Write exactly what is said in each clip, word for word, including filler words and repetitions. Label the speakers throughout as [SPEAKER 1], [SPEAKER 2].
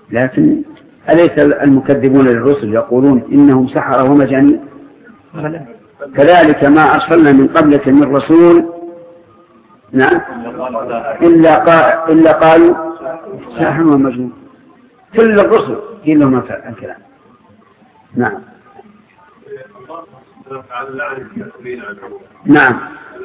[SPEAKER 1] لكن أليس المكذبون للرسل يقولون إنهم سحرة ومجانين؟ كذلك ما أرسلنا من قبلك من رسول نعم إلا, قال إلا قالوا ساحر ومجنون. كل الرسل قيل لهم الكلام. نعم نعم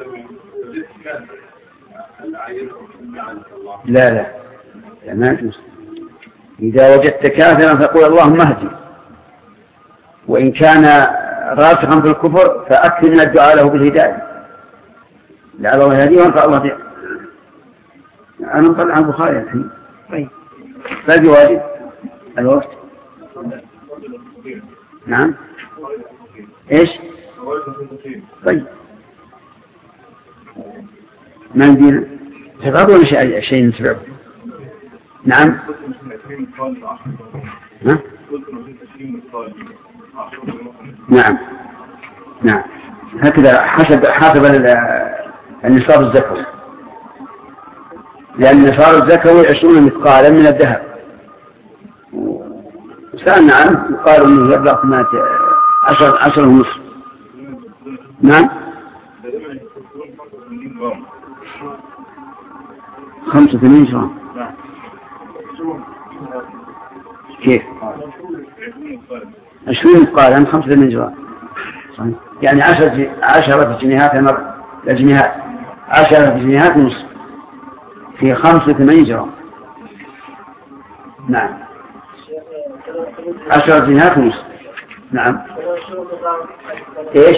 [SPEAKER 1] لا لا لا ما يجوز. إذا وجدت كافرا فقول اللهم اهدي، وإن كان راسخا في الكفر فأكثر من الدعاء له بالهداية لعل الله يهديه وينفع الله به. أنا نطلع عن البخاري الحين. طيب باقي واجب الوقت. نعم إيش؟ طيب ما ندينا سبب ولا شيء شيء سبب؟ نعم ها؟ نعم نعم هكذا حسب حسب النصاب الزكوي، لأن النصاب الزكوي عشرون مثقالا من الذهب. سألنا عنه وقال إنه يبلغ ثمانية عشر عشر ونصف. نعم خمسة وثمانين جرام. كيف؟ عشرين مثقالا خمسة وثمانين جرام يعني عشرة عشرة جنيهات مرة الجنيهات عشرة جنيهات نصف في خمسة وثمانين جرام. نعم عشرة جنيهات نصف. نعم ايش؟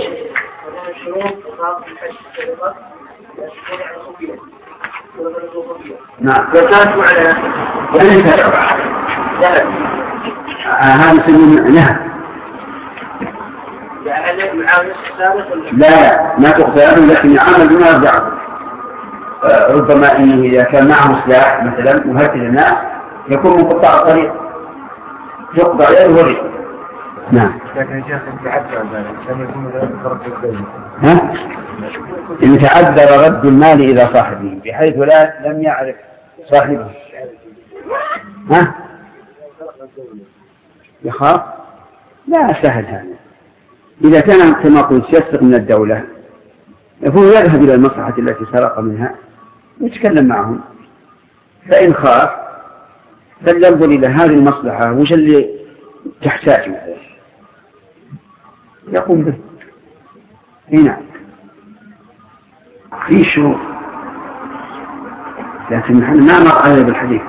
[SPEAKER 1] نعم هذا سنين نهى. لا ما تقتل لكن يعمل بما يرجعه. ربما إنه إذا كان معه سلاح مثلا مهدد الناس يكون من قطاع الطريق يقطع يده ورجله. نعم
[SPEAKER 2] لكن شيخ يتعذر ذلك
[SPEAKER 1] ها؟ إن يتعذر رد المال إلى صاحبه بحيث لا لم يعرف صاحبه. ها؟ يخاف؟ لا سهل هذا. إذا كان كما قلت يسرق من الدولة يكون يذهب إلى المصلحة التي سرق منها ويتكلم معهم، فإن خاف فلينظر إلى هذه المصلحة وش اللي تحتاج يقوم به. هنا في شروط لكن نحن ما نقع عليه بالحديث،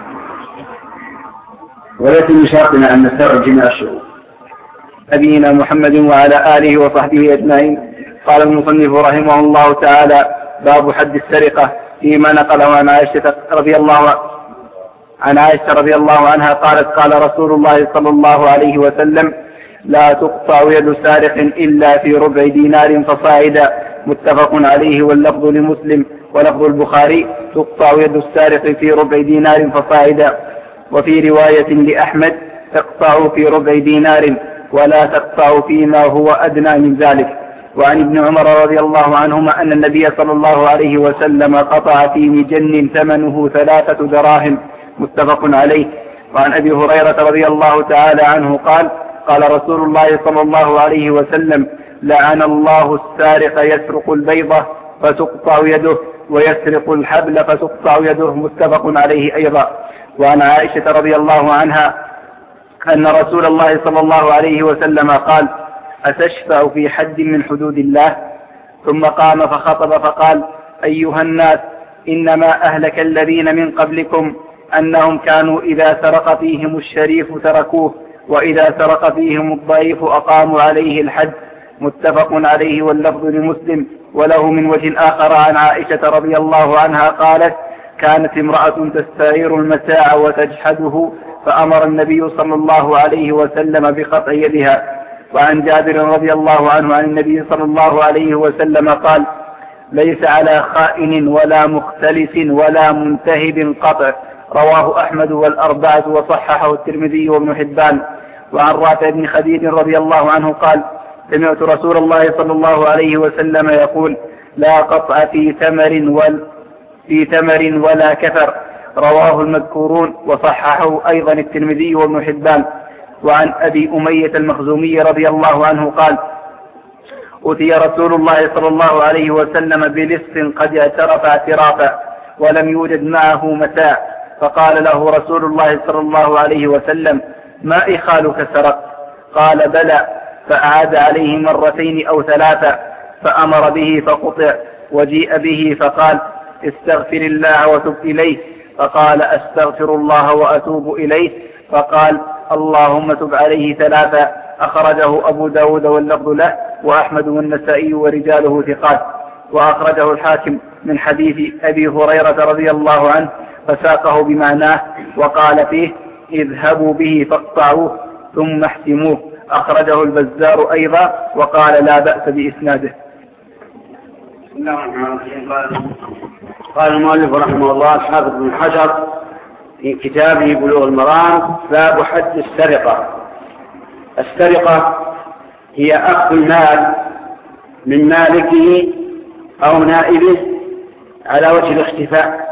[SPEAKER 1] ولكن من شرطنا أن نستوعب جميع الشروط.
[SPEAKER 3] نبينا محمد وعلى آله وصحبه أجمعين. قال المصنف رحمه الله تعالى: باب حد السرقة، فيما نقله عن عائشة رضي الله عن عائشة رضي الله عنها قالت: قال رسول الله صلى الله عليه وسلم: لا تقطع يد سارق إلا في ربع دينار فصاعدا. متفق عليه، واللفظ لمسلم ولفظ البخاري: تقطع يد السارق في ربع دينار فصاعدا. وفي رواية لأحمد: تقطع في ربع دينار ولا تقطع فيما هو أدنى من ذلك. وعن ابن عمر رضي الله عنهما أن النبي صلى الله عليه وسلم قطع في مجن ثمنه ثلاثة دراهم. متفق عليه. وعن أبي هريرة رضي الله تعالى عنه قال: قال رسول الله صلى الله عليه وسلم: لعن الله السارق يسرق البيضة فتقطع يده ويسرق الحبل فتقطع يده. متفق عليه أيضا. وعن عائشة رضي الله عنها أن رسول الله صلى الله عليه وسلم قال: أتشفع في حد من حدود الله؟ ثم قام فخطب فقال: أيها الناس، إنما أهلك الذين من قبلكم أنهم كانوا إذا سرق فيهم الشريف تركوه، وإذا سرق فيهم الضعيف أقاموا عليه الحد. متفق عليه، واللفظ لمسلم وله من وجه آخر عن عائشة رضي الله عنها قالت: كانت امرأة تستعير المتاع وتجحده فأمر النبي صلى الله عليه وسلم بقطع يدها. وعن جابر رضي الله عنه عن النبي صلى الله عليه وسلم قال: ليس على خائن ولا مختلس ولا منتهب قطع. رواه أحمد والأربعة وصححه الترمذي وابن حبان. وعن رافع بن خديج رضي الله عنه قال: سمعت رسول الله صلى الله عليه وسلم يقول: لا قطع في ثمر ولا في ثمر ولا كفر رواه المذكورون وصححه أيضا الترمذي وابن حبان. وعن أبي أمية المخزومي رضي الله عنه قال: أتي رسول الله صلى الله عليه وسلم بلص قد اعترف اعترافا ولم يوجد معه متاع، فقال له رسول الله صلى الله عليه وسلم: ما إخالك سرق؟ قال: بلى. فأعاد عليه مرتين أو ثلاثة فأمر به فقطع، وجيء به فقال: استغفر الله وتب إليه. فقال: أستغفر الله وأتوب إليه. فقال: اللهم تب عليه ثلاثة. أخرجه أبو داود واللفظ له وأحمد والنسائي ورجاله ثقات. وأخرجه الحاكم من حديث أبي هريرة رضي الله عنه فساقه بمعناه وقال فيه: اذهبوا به فاقطعوه ثم احتموه. أخرجه البزار أيضا وقال لا بأس بإسناده.
[SPEAKER 1] بسم الله الرحمن الرحيم. قال المؤلف رحمه الله الحافظ بن حجر في كتابه بلوغ المرام: باب حد السرقة. السرقة هي أخذ المال من مالكه أو نائبه على وجه الاختفاء،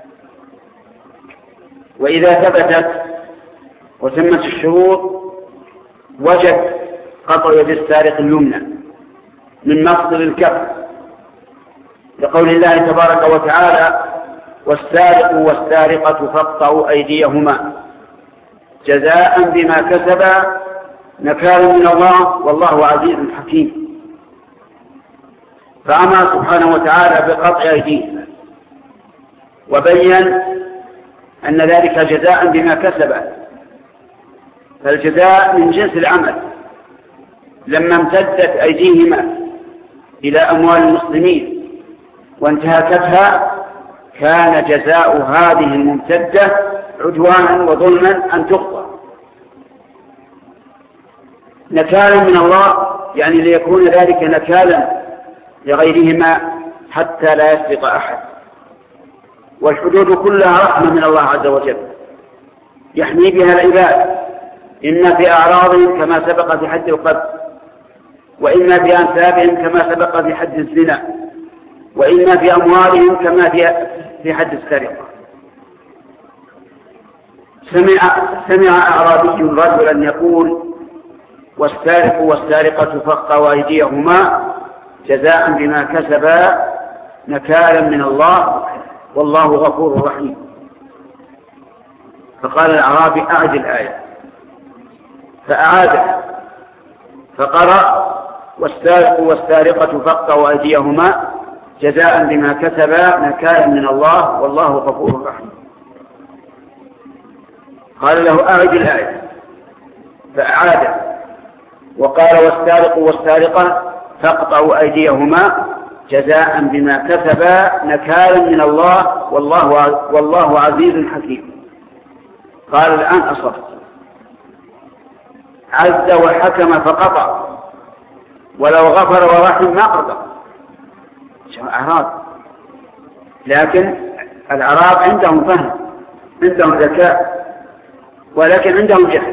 [SPEAKER 1] وإذا ثبتت وتمت الشروط وجب قطع يد السارق اليمنى من مصدر الكف، لقول الله تبارك وتعالى: والسارق والسارقة فاقطعوا أيديهما جزاء بما كسبا نكالا من الله والله عزيز حكيم. فأمر سبحانه وتعالى بقطع أيديهما وبين أن ذلك جزاء بما كسبا، فالجزاء من جنس العمل. لما امتدت أيديهما إلى أموال المسلمين وانتهكتها كان جزاء هذه الممتدة عدوانا وظلما أن تقطع نكالا من الله، يعني ليكون ذلك نكالا لغيرهما حتى لا يسرق أحد. والحدود كلها رحمة من الله عز وجل يحمي بها العباد، إما في أعراضهم كما سبق في حد القتل، وإما في أنسابهم كما سبق في حد الزنا، وإما في أموالهم كما في حد السرقة. سمع, سمع أعرابي رجلا يقول: والسارق والسارقة فاقطعوا أيديهما جزاء بما كسبا نكالا من الله والله غفور رحيم. فقال الأعرابي: أعد الآية. فأعاد فقرأ: والسارق والسارقة فاقطعوا أيديهما جزاء بما كسبا نكالا من الله والله غفور رحيم. قال له: أعد الآية. فأعاد وقال: والسارق والسارقة فاقطعوا أيديهما جزاء بما كسبا نكالا من الله والله والله عزيز حكيم. قال: الآن أصبت. عز وحكم فقطع، ولو غفر ورحم ما قطع. أعراب، لكن الأعراب عندهم فهم، عندهم ذكاء، ولكن عندهم جهل،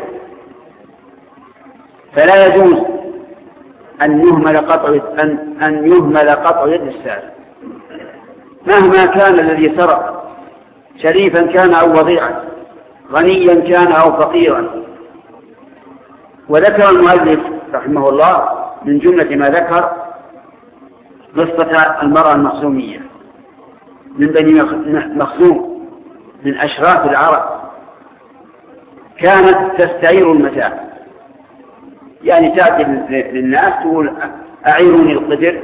[SPEAKER 1] فلا يجوز أن يهمل قطع أن أن يهمل قطع يد السارق مهما كان الذي سرق، شريفا كان أو وضيعا، غنيا كان أو فقيرا. وذكر المؤلف رحمه الله من جملة ما ذكر قصة المرأة المخزومية من بني مخزوم من أشراف العرب، كانت تستعير المتاع، يعني تأتي للناس تقول: أعيروني القدر،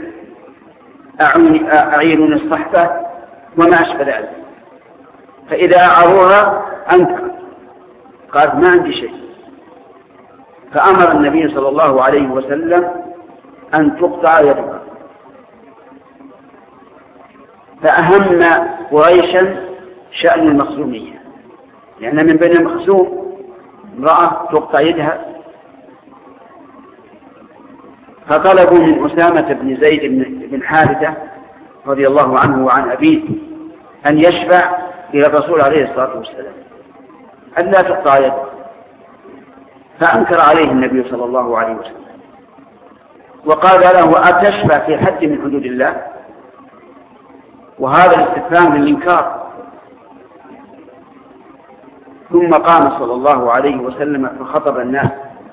[SPEAKER 1] أعيروني الصحفة وما أشبه ذلك. فإذا أعروها أنكرت، قالت: ما عندي شيء. فأمر النبي صلى الله عليه وسلم أن تقطع يدها. فأهم قريشا شأن المخزومية، لأن من بني المخزوم امرأة تقطع يدها. فطلبوا من أسامة بن زيد بن حارثة رضي الله عنه وعن أبيه أن يشفع إلى الرسول عليه الصلاة والسلام أن لا تقطع يده، فأنكر عليه النبي صلى الله عليه وسلم وقال له: أتشفع في حد من حدود الله؟ وهذا الاستفهام للإنكار، ثم قام صلى الله عليه وسلم فخطب الناس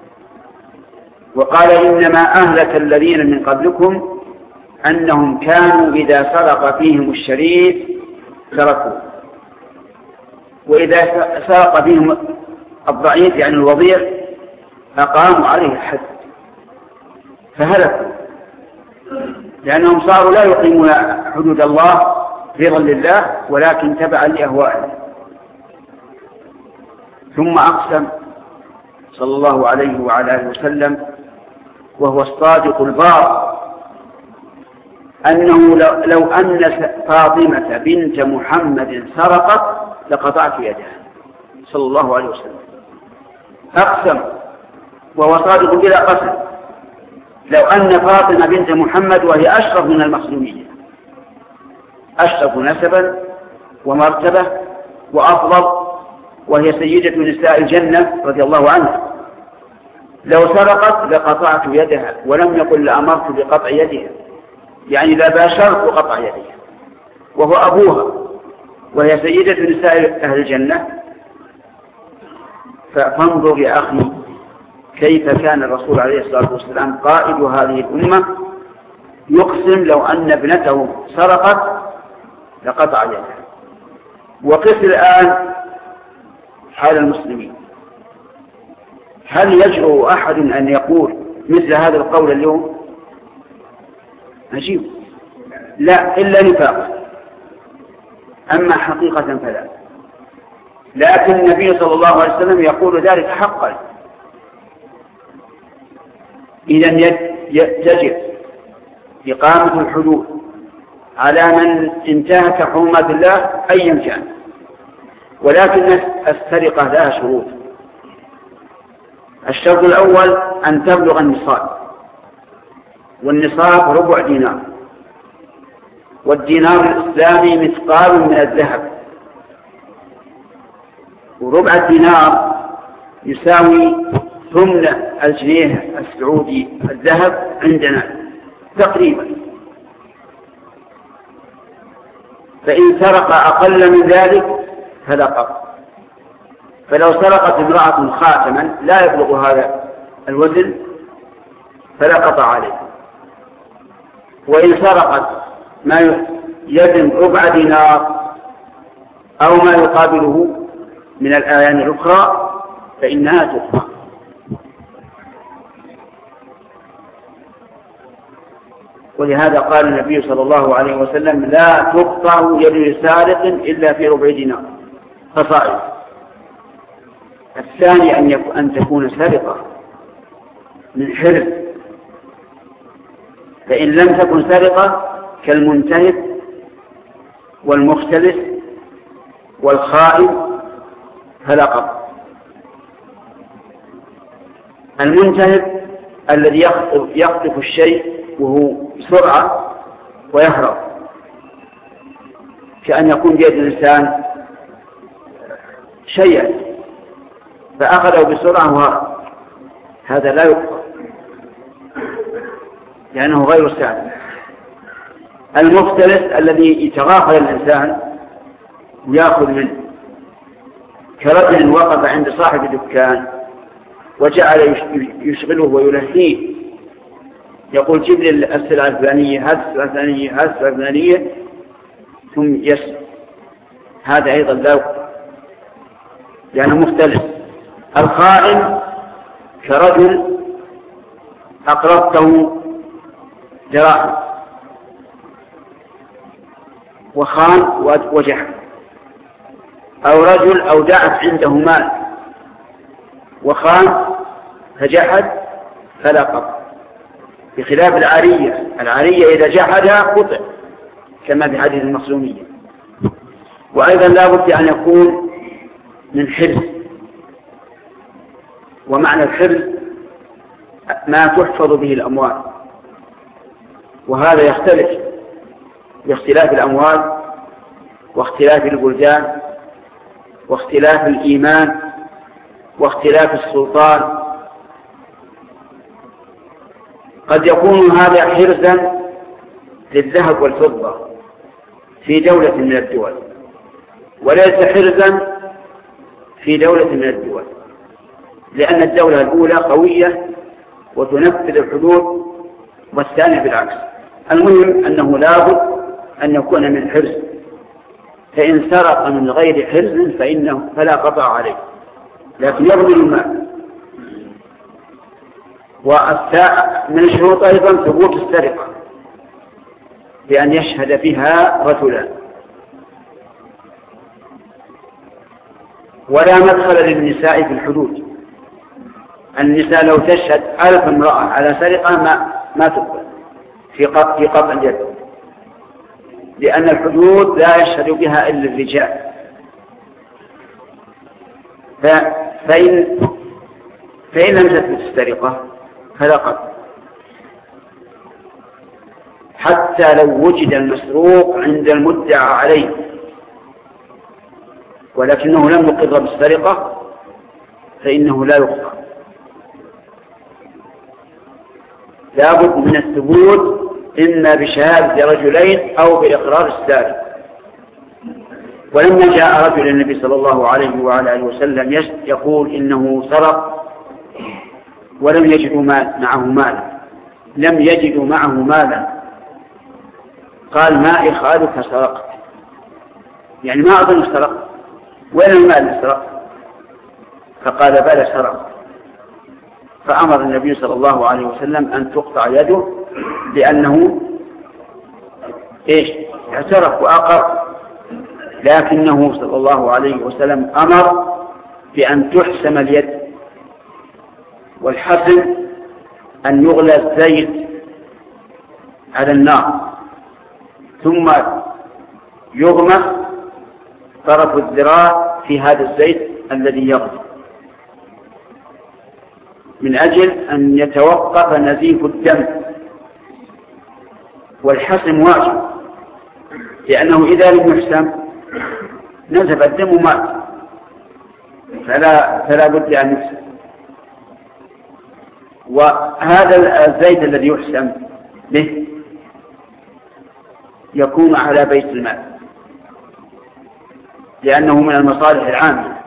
[SPEAKER 1] وقال إنما أهلك الذين من قبلكم أنهم كانوا إذا سرق فيهم الشريف تركوا، وإذا سرق فيهم الضعيف يعني الوضيع أقاموا عليه الحد فهلكوا، لأنهم صاروا لا يقيمون حدود الله رضا لله ولكن تبعا لأهوائهم. ثم أقسم صلى الله عليه وعلى آله وسلم وهو الصادق البار أنه لو أن فاطمة بنت محمد سرقت لقطعت يدها صلى الله عليه وسلم. أقسم وهو صادق بلا قسم لو أن فاطمة بنت محمد وهي أشرف من المخزومية، أشرف نسبا ومرتبة وأفضل، وهي سيدة نساء الجنة رضي الله عنها، لو سرقت لقطعت يدها، ولم يقل لأمرت بقطع يدها، يعني لا باشرت قطع يدها، وهو أبوها وهي سيدة نساء أهل الجنة. فانظر يا أخي كيف كان الرسول عليه الصلاة والسلام قائد هذه الأمة يقسم لو أن ابنته سرقت لقطع يدها. وقس الآن حال المسلمين، هل يجرؤ أحد أن يقول مثل هذا القول اليوم؟ عجيب، لا إلا نفاق، أما حقيقة فلا. لكن النبي صلى الله عليه وسلم يقول ذلك حقا. إذن يجب إقامة الحدود على من انتهك حرمات الله أيا كان، ولكن السرقة لها شروط. الشرط الأول أن تبلغ النصاب، والنصاب ربع دينار، والدينار الإسلامي مثقال من الذهب، وربع الدينار يساوي ثمن الجنيه السعودي الذهب عندنا تقريبا. فإن سرق أقل من ذلك فلا قطع. فلو سرقت امرأة خاتما لا يبلغ هذا الوزن فلا قطع عليه. وإن سرقت ما يزن ربع دينار أو ما يقابله من الآيان الأخرى فإنها تقطع. ولهذا قال النبي صلى الله عليه وسلم لا تقطع يد سارق إلا في ربع دينار فصائد. الثاني أن, أن تكون سرقة من حرز، فإن لم تكن سرقة كالمنتهب والمختلس والخائن فلا قطع. المنتهب الذي يخطف الشيء وهو بسرعة ويهرب، كأن يكون بيد الإنسان شيئا فأخذه بسرعة وهرب، هذا لا يقطع لأنه غير سالم. المختلس الذي يتغافل الإنسان ويأخذ منه، كرجل وقف عند صاحب الدكان وجعل يشغله ويلهيه، يقول جيب لي السلعة الفلانية، هذه السلعة الفلانية، هذه السلعة الفلانية، ثم يسر، هذا أيضا لا يقطع لأنه مختلف. الخائن كرجل أقرضته دراهم وخان وجحد، أو رجل أودعت عنده مال وخان فجحد فلا قطع، بخلاف العارية. العارية إذا جحدها قطع كما في حديث المخزومية. وأيضا لا بد أن يكون من حرز، ومعنى الحرز ما تحفظ به الأموال، وهذا يختلف باختلاف الأموال واختلاف البلدان واختلاف الإيمان واختلاف السلطان. قد يكون هذا حرزا للذهب والفضة في دولة من الدول، وليس حرزا في دولة من الدول، لأن الدولة الأولى قوية وتنفذ الحدود والثانية بالعكس. المهم أنه لابد أن يكون من حرز، فإن سرق من غير حرز فإنه فلا قطع عليه، لكن يضمن المال. ومن الشروط أيضا ثبوت السرقة بأن يشهد بها رجلان. ولا مدخل للنساء في الحدود، النساء لو تشهد ألف امرأة على سرقة ما ما تقبل في قطع اليد، لأن الحدود لا يشهد بها إلا الرجال. فإن فإن لم تثبت السرقة فلا قطع، حتى لو وجد المسروق عند المدعى عليه ولكنه لم يقر بالسرقة فإنه لا يقطع. لابد من الثبوت إما بشهادة رجلين أو بإقرار السارق. ولما جاء رجل النبي صلى الله عليه وعلى آله وسلم يقول إنه سرق ولم يجدوا معه مالا لم يجدوا معه مالا قال: ما إخالك سرقت، يعني ما أظن سرقت، وين المال اللي سرقت؟ فقال: بلى سرقت. فأمر النبي صلى الله عليه وسلم أن تقطع يده لأنه إيش؟ اعترف وأقر، لكنه صلى الله عليه وسلم أمر بأن تحسم اليد، والحسم أن يغلى الزيت على النار ثم يغمس طرف الذراع في هذا الزيت الذي يغلي من أجل أن يتوقف نزيف الدم. والحسم واجب، لأنه إذا لم يحسم نزف الدم ومات، فلا, فلا بد أن يحسم. وهذا الزيت الذي يحسم به يكون على بيت المال، لأنه من المصالح العامة،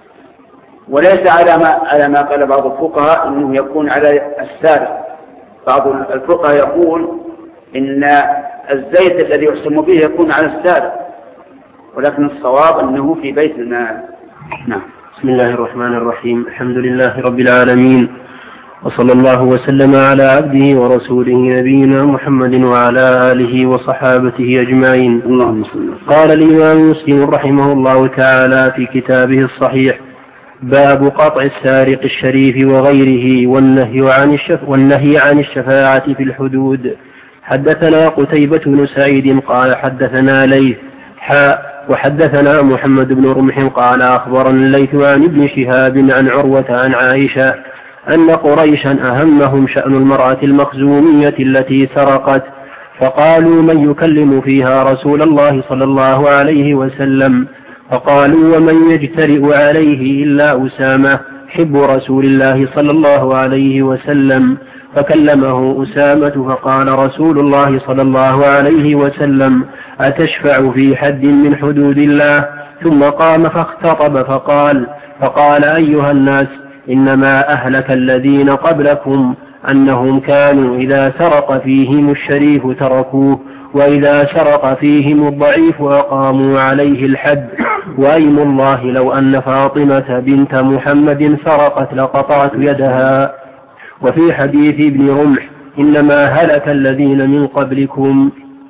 [SPEAKER 1] وليس على ما, على ما قال بعض الفقهاء إنه يكون على السارق. بعض الفقهاء يقول إن الزيت الذي يحسم به يكون على السارق، ولكن الصواب أنه في بيت المال.
[SPEAKER 4] نعم. بسم الله الرحمن الرحيم. الحمد لله رب العالمين، وصلى الله وسلم على عبده ورسوله نبينا محمد وعلى آله وصحابته أجمعين.
[SPEAKER 1] اللهم صل.
[SPEAKER 4] قال الإمام مسلم رحمه الله تعالى في كتابه الصحيح: باب قطع السارق الشريف وغيره والنهي عن الشف والنهي عن الشفاعة في الحدود. حدثنا قتيبة بن سعيد قال حدثنا ليث حاء وحدثنا محمد بن رمح قال أخبرنا الليث عن ابن شهاب عن عروة عن عائشة أن قريشا أهمهم شأن المرأة المخزومية التي سرقت، فقالوا: من يكلم فيها رسول الله صلى الله عليه وسلم؟ فقالوا: ومن يجترئ عليه إلا أسامة حب رسول الله صلى الله عليه وسلم. فكلمه أسامة فقال رسول الله صلى الله عليه وسلم: أتشفع في حد من حدود الله؟ ثم قام فاختطب فقال فقال أيها الناس، إنما أهلك الذين قبلكم أنهم كانوا إذا سرق فيهم الشريف تركوه، وإذا سرق فيهم الضعيف أقاموا عليه الحد. وأيم الله لو أن فاطمة بنت محمد سرقت لقطعت يدها. وفي حديث ابن رمح: إنما هلك الذين من قبلكم.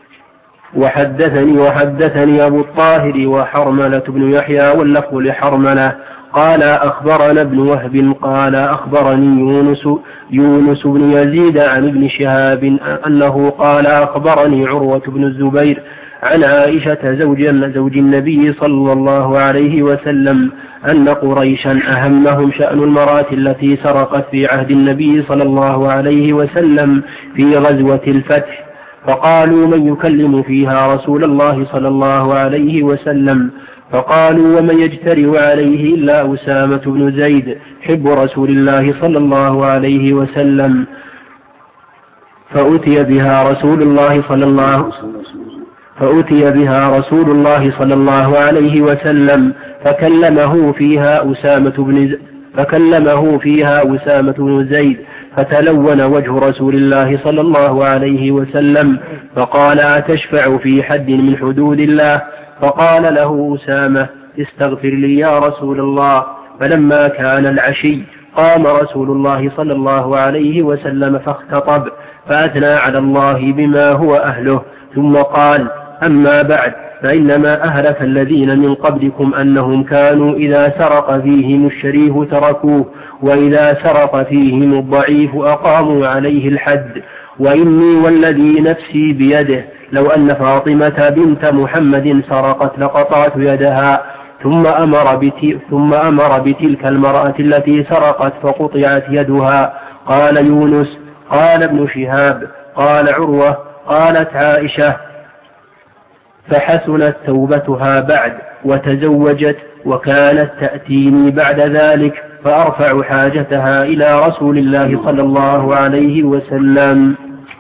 [SPEAKER 4] وحدثني وحدثني أبو الطاهر وحرملة بن يحيى واللفظ لحرملة قال أخبرنا ابن وهب قال أخبرني يونس يونس بن يزيد عن ابن شهاب أنه قال أخبرني عروة بن الزبير عن عائشة زوج زوج النبي صلى الله عليه وسلم أن قريشا أهمهم شأن المرأة التي سرقت في عهد النبي صلى الله عليه وسلم في غزوة الفتح، فقالوا: من يكلم فيها رسول الله صلى الله عليه وسلم؟ فقالوا: ومن يجترئ عليه إلا أسامة بن زيد حب رسول الله صلى الله عليه وسلم. فأتي بها رسول الله صلى الله فأتي بها رسول الله صلى الله عليه وسلم فكلمه فيها أسامة بن فكلمه فيها أسامة بن زيد فتلون وجه رسول الله صلى الله عليه وسلم فقال: أتشفع في حد من حدود الله؟ فقال له أسامة: استغفر لي يا رسول الله. فلما كان العشي قام رسول الله صلى الله عليه وسلم فاختطب فأثنى على الله بما هو أهله، ثم قال: أما بعد، فإنما أهلك الذين من قبلكم أنهم كانوا إذا سرق فيهم الشريف تركوه، وإذا سرق فيهم الضعيف أقاموا عليه الحد. وإني والذي نفسي بيده لو أن فاطمة بنت محمد سرقت لقطعت يدها. ثم أمر, بت... ثم أمر بتلك المرأة التي سرقت فقطعت يدها. قال يونس: قال ابن شهاب: قال عروة: قالت عائشة: فحسنت توبتها بعد وتزوجت، وكانت تأتيني بعد ذلك فأرفع حاجتها إلى رسول الله صلى الله عليه وسلم.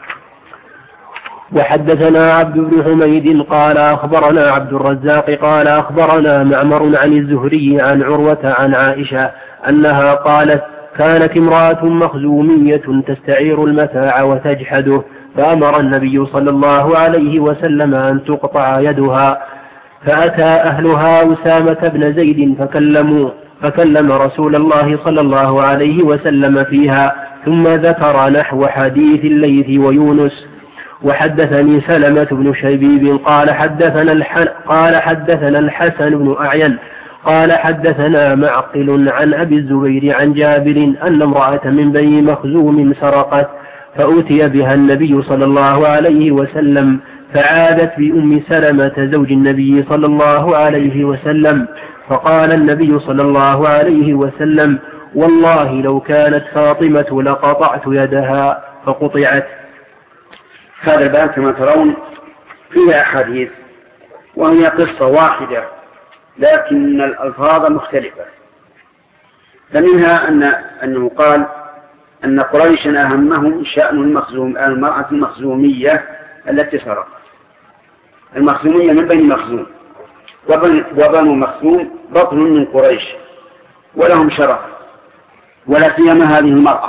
[SPEAKER 4] وحدثنا عبد بن حميد قال أخبرنا عبد الرزاق قال أخبرنا معمر عن الزهري عن عروة عن عائشة أنها قالت: كانت امرأة مخزومية تستعير المتاع وتجحده، فأمر النبي صلى الله عليه وسلم أن تقطع يدها، فأتى أهلها أسامة بن زيد فكلموا فكلم رسول الله صلى الله عليه وسلم فيها، ثم ذكر نحو حديث الليث ويونس. وحدثني سلمة بن شبيب قال حدثنا الح... قال حدثنا الحسن بن أعين قال حدثنا معقل عن أبي الزبير عن جابر أن امرأة من بني مخزوم سرقت، فأتي بها النبي صلى الله عليه وسلم، فعادت بأم سلمة زوج النبي صلى الله عليه وسلم، فقال النبي صلى الله عليه وسلم: والله لو كانت فاطمة لقطعت يدها، فقطعت.
[SPEAKER 1] هذا الباب كما ترون فيها أحاديث، وهي قصة واحدة لكن الألفاظ مختلفة. فمنها أن أنه قال أن قريشا أهمهم شأن المخزوم المرأة المخزومية التي سرقت. المخزومية من بني مخزوم، وبنو مخزوم بطن من قريش ولهم شرف، ولا سيما هذه المرأة.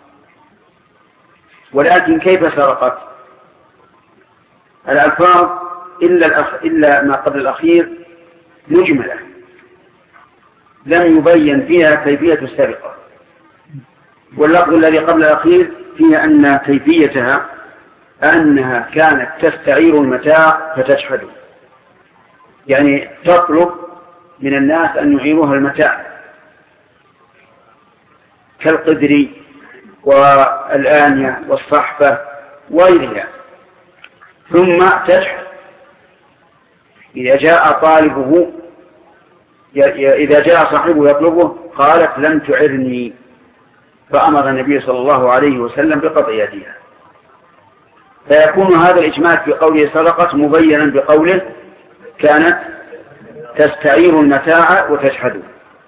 [SPEAKER 1] ولكن كيف سرقت؟ الألفاظ إلا, الأخ... إلا ما قبل الأخير مجملة، لم يبين فيها كيفية السرقة. واللفظ الذي قبل الأخير فيها أن كيفيتها أنها كانت تستعير المتاع فتجحده، يعني تطلب من الناس أن يعيروها المتاع كالقدر والآنية والصحفة وغيرها، ثم تجحد. إذا جاء طالبه إذا جاء صاحبه يطلبه قالت: لم تعرني، فأمر النبي صلى الله عليه وسلم بقطع يدها. فيكون هذا الإجمال في قوله سرقت مبينا بقوله كانت تستعير المتاع وتجحده.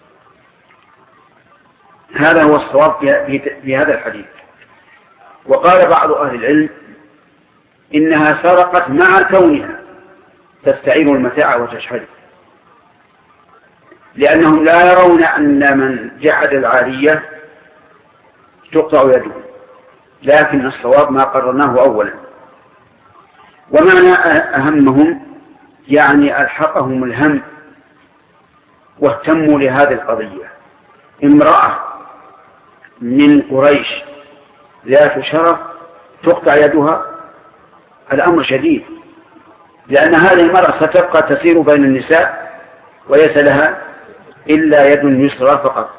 [SPEAKER 1] هذا هو الصواب في هذا الحديث. وقال بعض أهل العلم إنها سرقت مع كونها تستعير المتاع وتجحده، لأنهم لا يرون أن من جحد العارية تقطع يده، لكن الصواب ما قررناه أولا. ومعنى أهمهم يعني ألحقهم الهم واهتموا لهذه القضية. امرأة من قريش ذات شرف تقطع يدها، الأمر شديد، لأن هذه المرأة ستبقى تسير بين النساء وليس لها إلا يد يسرى فقط.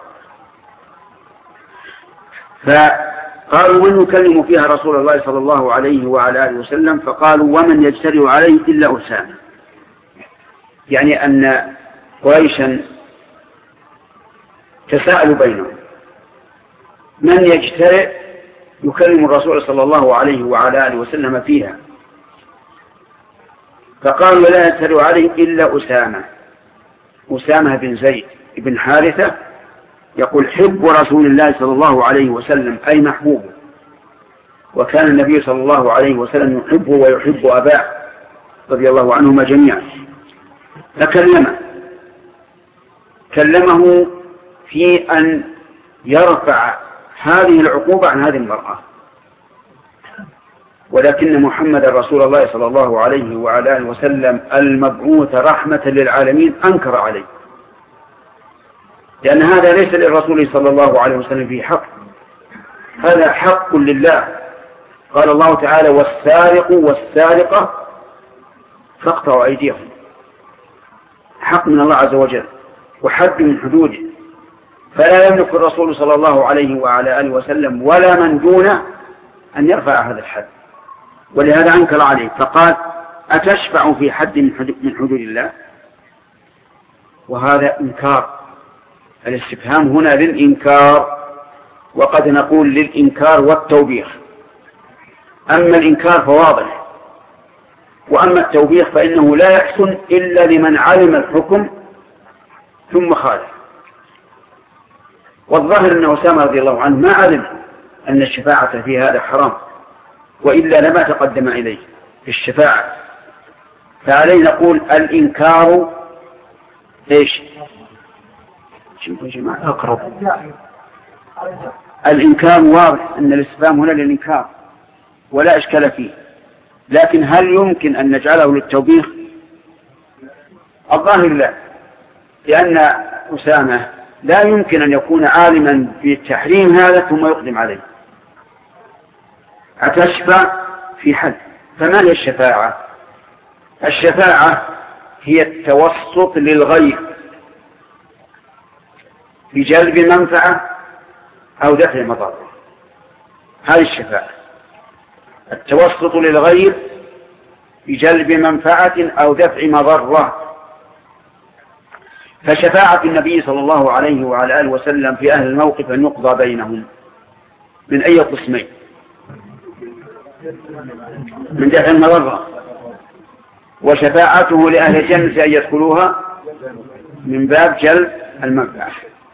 [SPEAKER 1] فقالوا: من يكلم فيها رسول الله صلى الله عليه وعلى آله وسلم؟ فقالوا: ومن يجترئ عليه إلا أسامة، يعني أن قريشا تساءلوا بينهم من يجترئ يكلم الرسول صلى الله عليه وعلى آله وسلم فيها، فقالوا: لا يجترئ عليه إلا أسامة. أسامة بن زيد بن حارثة يقول: حب رسول الله صلى الله عليه وسلم، أي محبوبه، وكان النبي صلى الله عليه وسلم يحبه ويحب أباه رضي الله عنهما جميعا، فكلمه كلمه في أن يرفع هذه العقوبة عن هذه المرأة، ولكن محمد رسول الله صلى الله عليه وعلى آله وسلم المبعوث رحمة للعالمين أنكر عليه، لأن هذا ليس للرسول صلى الله عليه وسلم فيه حق، هذا حق لله. قال الله تعالى: والسارق والسارقة فاقطعوا أيديهم، حق من الله عز وجل وحد من حدوده، فلا يملك الرسول صلى الله عليه وعلى آله وسلم ولا من دونه أن يرفع هذا الحد، ولهذا أنكر عليه فقال: أتشفع في حد من حدود الله؟ وهذا إنكار، الاستفهام هنا للإنكار، وقد نقول للإنكار والتوبيخ. أما الإنكار فواضح، وأما التوبيخ فإنه لا يحسن إلا لمن علم الحكم ثم خالف. والظاهر أن أسامة رضي الله عنه ما علم أن الشفاعة في هذا حرام، وإلا لما تقدم إليه في الشفاعة. فعليه نقول الإنكار إيش؟ شوفوا يا جماعة أقرب. الإنكار واضح أن الاستفهام هنا للإنكار ولا إشكال فيه، لكن هل يمكن أن نجعله للتوبيخ؟ الظاهر لا، لأن أسامة لا يمكن أن يكون عالما بتحريم هذا ثم يقدم عليه. أتشفع في حد، فما هي الشفاعة؟ الشفاعة هي التوسط للغير بجلب منفعة أو دفع مضرة، هذه الشفاعة، التوسط للغير بجلب منفعة أو دفع مضرة. فشفاعة النبي صلى الله عليه وعلى آله وسلم في أهل الموقف أن يقضى بينهم من أي قسمين؟ من دفع المضرة. وشفاعته لأهل الجنة أن يدخلوها من باب جلب المنفعة.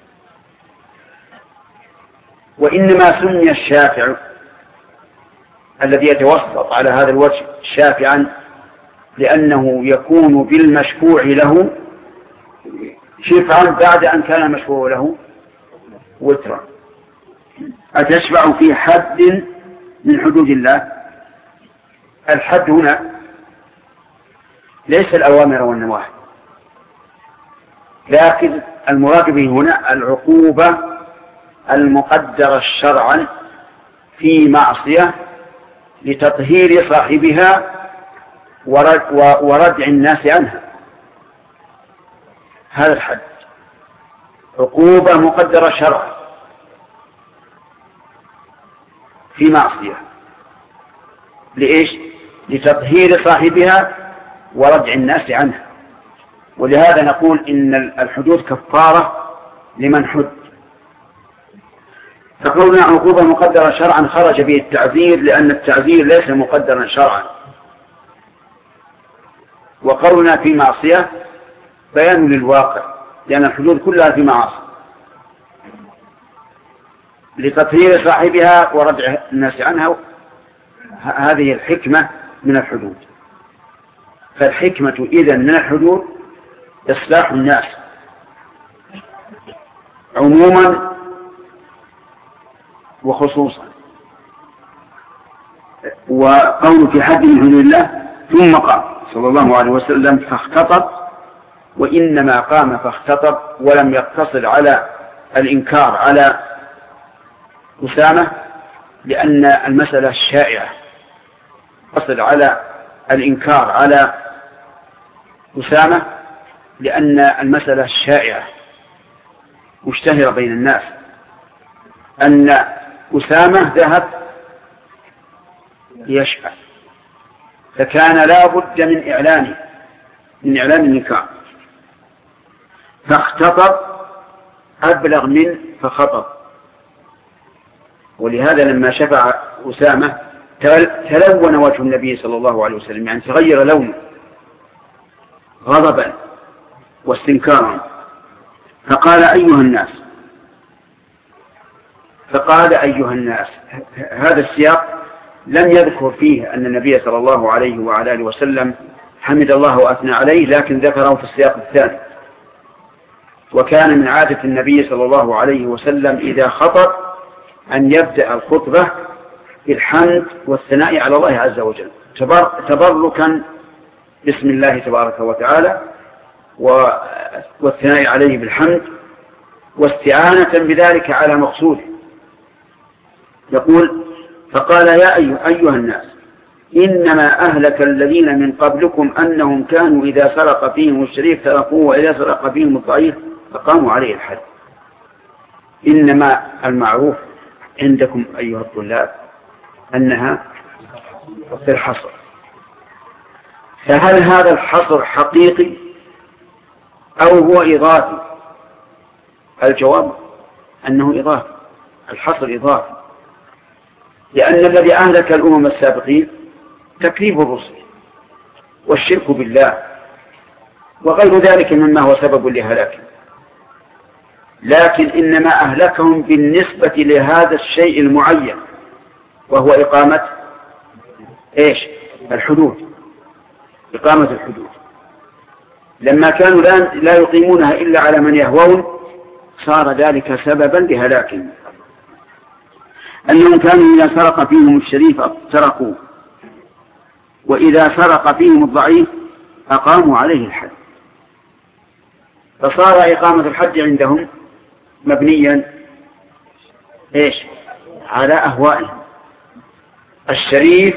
[SPEAKER 1] وإنما سمي الشافع الذي يتوسط على هذا الوجه شافعا لأنه يكون بالمشفوع له شفعا بعد أن كان المشفوع له وترا. أتشفع في حد من حدود الله؟ الحد هنا ليس الأوامر والنواهي، لكن المراد به هنا العقوبة المقدرة شرعا في معصية لتطهير صاحبها وردع الناس عنها. هذا الحد عقوبة مقدرة شرعا في معصية، لإيش؟ لتطهير صاحبها وردع الناس عنها. ولهذا نقول إن الحدود كفارة لمن حد. فقولنا عقوبة مقدرة شرعا خرج به التعذير، لأن التعذير ليس مقدرا شرعا. وقولنا في معصية بيان للواقع، لأن الحدود كلها في معاصي لتطهير صاحبها وردع الناس عنها. هذه الحكمة من الحدود. فالحكمة إذن من الحدود إصلاح الناس عموما وخصوصا. وقول في حد من حدود الله ثم قام صلى الله عليه وسلم فاختطب، وإنما قام فاختطب ولم يقتصر على الإنكار على أسامة، لأن المسألة الشائعة، يقتصر على الإنكار على أسامة لأن المسألة الشائعة مشتهرة بين الناس أن أسامة ذهب ليشفع، فكان لا بد من إعلانه من إعلان النكاح، فاختطب أبلغ من فخطب. ولهذا لما شفع أسامة تلون وجه النبي صلى الله عليه وسلم، يعني تغير لونه غضبا واستنكارا، فقال أيها الناس فقال أيها الناس. هذا السياق لم يذكر فيه أن النبي صلى الله عليه وعلى آله وسلم حمد الله وأثنى عليه، لكن ذكره في السياق الثاني. وكان من عادة النبي صلى الله عليه وسلم إذا خطب أن يبدأ الخطبة بالحمد والثناء على الله عز وجل، تبركا بسم الله تبارك وتعالى والثناء عليه بالحمد، واستعانة بذلك على مقصوده. يقول: فقال يا أيها الناس إنما أهلك الذين من قبلكم أنهم كانوا إذا سرق فيهم الشريف تركوه وإذا سرق فيهم الضعيف فقاموا عليه الحد. إنما المعروف عندكم أيها الطلاب أنها في الحصر، فهل هذا الحصر حقيقي أو هو إضافي؟ الجواب أنه إضافي، الحصر إضافي، لأن الذي أهلك الأمم السابقين تكذيب الرسل والشرك بالله وغير ذلك مما هو سبب لهلاكهم، لكن إنما أهلكهم بالنسبة لهذا الشيء المعين وهو إقامة إيش؟ الحدود، إقامة الحدود. لما كانوا لا يقيمونها إلا على من يهوون صار ذلك سببا لهلاكهم. أنهم كانوا إذا سرق فيهم الشريف تركوه وإذا سرق فيهم الضعيف أقاموا عليه الحد، فصار إقامة الحد عندهم مبنيا إيش؟ على أهوائهم. الشريف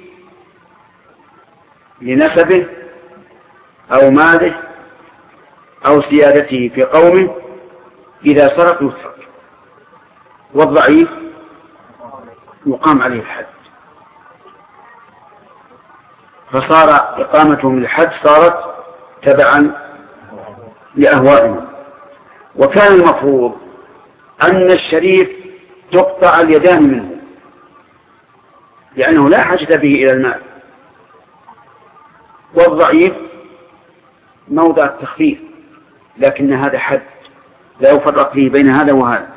[SPEAKER 1] لنسبه أو ماله أو سيادته في قومه إذا سرق يترك، والضعيف يقام عليه الحد. فصار إقامتهم للحد صارت تبعا لأهوائهم. وكان المفروض أن الشريف تقطع اليدان منه لأنه لا حاجة به إلى المال، والضعيف موضع التخفيف، لكن هذا حد لا يفرق فيه بين هذا وهذا.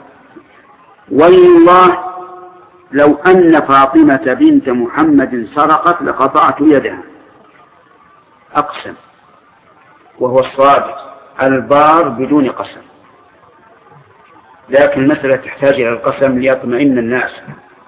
[SPEAKER 1] والله لو أن فاطمة بنت محمد سرقت لقطعت يدها، أقسم، وهو الصادق البار بدون قسم، لكن المسألة تحتاج إلى القسم ليطمئن الناس.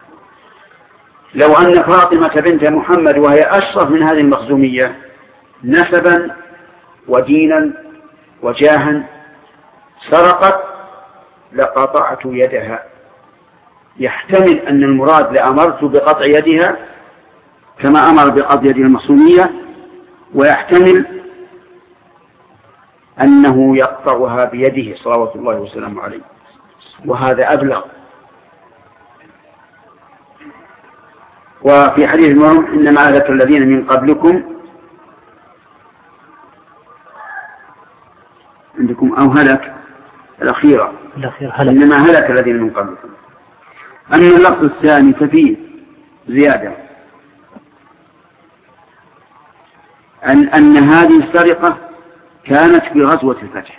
[SPEAKER 1] لو أن فاطمة بنت محمد وهي أشرف من هذه المخزومية نسبا ودينا وجاها سرقت لقطعت يدها. يحتمل أن المراد لأمرت بقطع يدها كما أمر بقطع يد المخزومية، ويحتمل أنه يقطعها بيده صلوات الله وسلامه عليه، وهذا أبلغ. وفي حديث المهم إنما أهلك الذين من قبلكم عندكم أو هلك الأخيرة إنما هلك الذين من قبلكم. أما اللفظ الثاني ففيه زيادة أن, أن هذه السرقة كانت في غزوة الفتح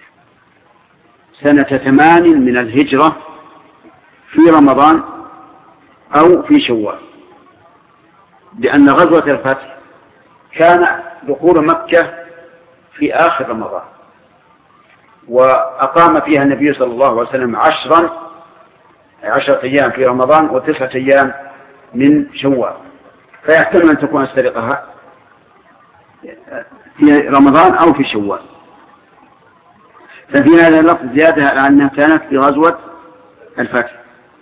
[SPEAKER 1] سنة ثمان من الهجرة في رمضان أو في شوال، لأن غزوة الفتح كان دخول مكة في آخر رمضان، وأقام فيها النبي صلى الله عليه وسلم عشرا عشرة أيام في رمضان وتسعة أيام من شوال، فيحتمل أن تكون السرقة في رمضان أو في شوال. ففي هذا اللفظ زيادة على أنها كانت في غزوة الفتح.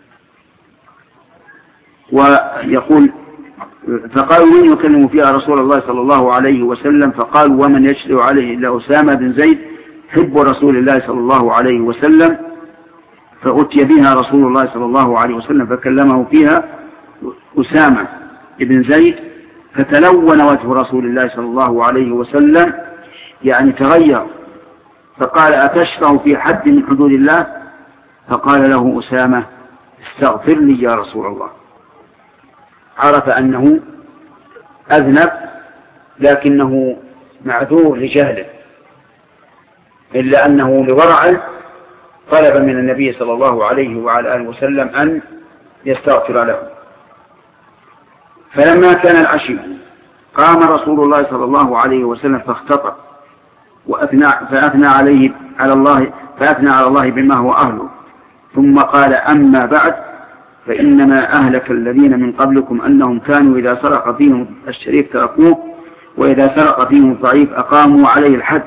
[SPEAKER 1] ويقول فقالوا من يكلم فيها رسول الله صلى الله عليه وسلم؟ فقالوا ومن يشرع عليه إلا أسامة بن زيد حب رسول الله صلى الله عليه وسلم. فأتي بها رسول الله صلى الله عليه وسلم فكلمه فيها أسامة بن زيد، فتلون وجه رسول الله صلى الله عليه وسلم، يعني تغير، فقال أتشرع في حد من حدود الله؟ فقال له أسامة استغفر لي يا رسول الله. عرف أنه أذنب لكنه معذور لجهله، إلا أنه لورعه طلب من النبي صلى الله عليه وعلى آله وسلم أن يستغفر له. فلما كان العشي قام رسول الله صلى الله عليه وسلم فاختطب وأثنى فأثنى عليه على الله فأثنى على الله بما هو أهله، ثم قال: أما بعد، فإنما أهلك الذين من قبلكم أنهم كانوا إذا سرق فيهم الشريف تركوه، وإذا سرق فيهم الضعيف أقاموا عليه الحد،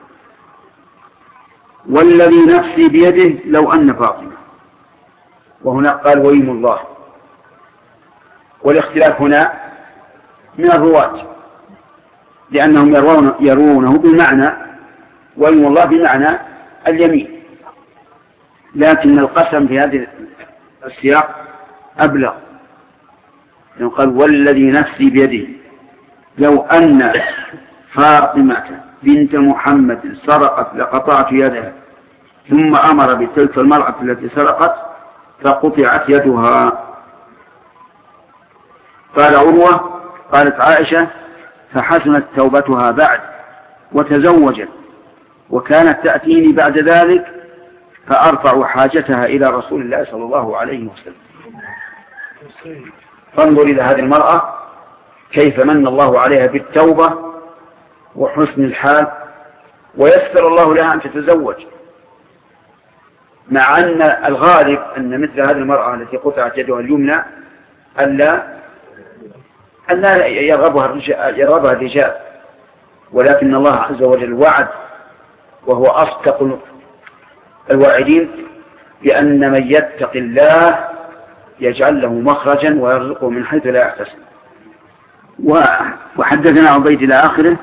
[SPEAKER 1] والذي نفسي بيده لو أن فاطمة. وهنا قال: ويم الله. والاختلاف هنا من الرواة، لأنهم يرون يرونه بمعنى ويم الله بمعنى اليمين، لكن القسم في هذه السياق أبلغ، لأنه قال: والذي نفسي بيده لو أن فاطمة بنت محمد سرقت لقطعت يدها، ثم أمر بتلك المرأة التي سرقت فقطعت يدها. قال عروة: قالت عائشة: فحسنت توبتها بعد وتزوجت، وكانت تأتيني بعد ذلك فأرفع حاجتها إلى رسول الله صلى الله عليه وسلم. فانظر إلى هذه المرأة كيف من الله عليها بالتوبة وحسن الحال، ويسر الله لها أن تتزوج، مع أن الغالب أن مثل هذه المرأة التي قطعت يدها اليمنى ألا ألا يرغبها الرجال, يرغبها الرجال، ولكن الله عز وجل وعد، وهو أصدق الواعدين، بأن من يتق الله يجعل له مخرجا ويرزقه من حيث لا يحتسب. وحدثنا عبيد إلى آخره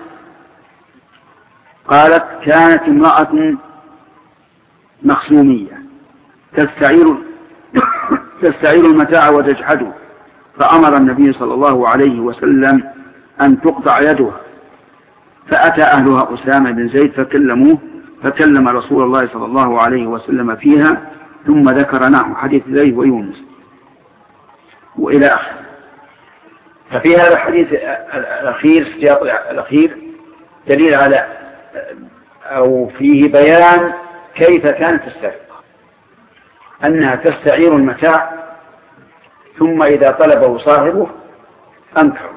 [SPEAKER 1] قالت: كانت امرأة مخزومية تستعير تستعير المتاع وتجحده، فأمر النبي صلى الله عليه وسلم أن تقطع يدها، فأتى أهلها أسامة بن زيد فكلموه فكلم رسول الله صلى الله عليه وسلم فيها، ثم ذكر نحو حديث زيد ويونس وإلى آخره. ففي هذا الحديث الأخير السياق الأخير دليل على أو فيه بيان كيف كانت السرقة، أنها تستعير المتاع ثم إذا طلبه صاحبه أنكره.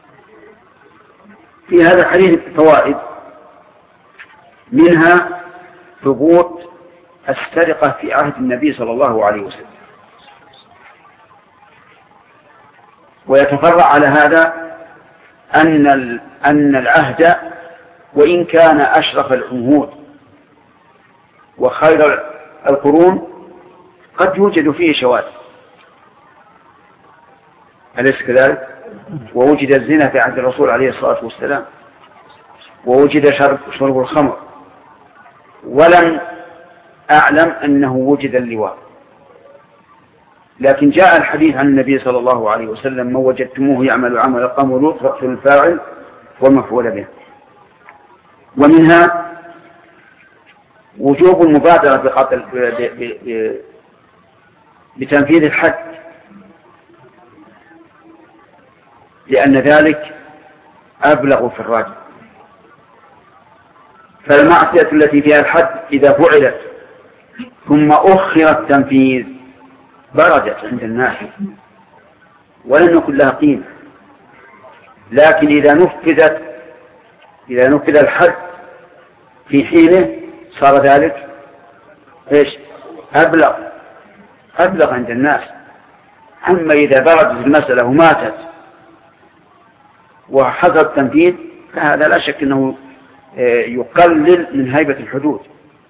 [SPEAKER 1] في هذا الحديث فوائد، منها ثبوت السرقة في عهد النبي صلى الله عليه وسلم، ويتفرع على هذا أن أن العهد وإن كان أشرف العهود وخير القرون قد يوجد فيه شواذ، أليس كذلك؟ ووجد الزنا في عهد الرسول عليه الصلاة والسلام، ووجد شرب, شرب الخمر، ولم أعلم أنه وجد اللواء. لكن جاء الحديث عن النبي صلى الله عليه وسلم: من وجدتموه يعمل عمل قوم لوط فاقتلوا الفاعل والمفعول به. ومنها وجوب المبادرة بقتل بتنفيذ الحد، لأن ذلك أبلغ في الراجع. فالمعصية التي فيها الحد إذا فعلت ثم أخر التنفيذ بردت عند الناس ولم يكن لها قيمة، لكن إذا نفذت إذا نفذ الحد في حينه صار ذلك إيش؟ أبلغ أبلغ عند الناس. أما إذا بردت المسألة وماتت وحصل التنفيذ فهذا لا شك أنه يقلل من هيبة الحدود.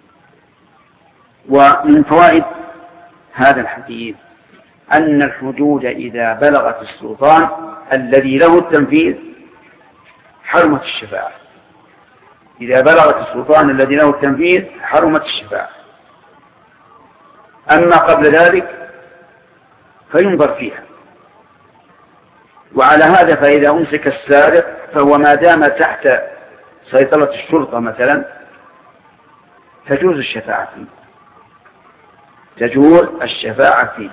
[SPEAKER 1] ومن فوائد هذا الحديث أن الحدود إذا بلغت السلطان الذي له التنفيذ حرمت الشفاعة. إذا بلغت السلطان الذي له التنفيذ حرمت الشفاعة. أما قبل ذلك فينظر فيها. وعلى هذا فإذا أمسك السارق فهو ما دام تحت سيطرة الشرطة مثلا تجوز الشفاعة فيه تجوز الشفاعة فيه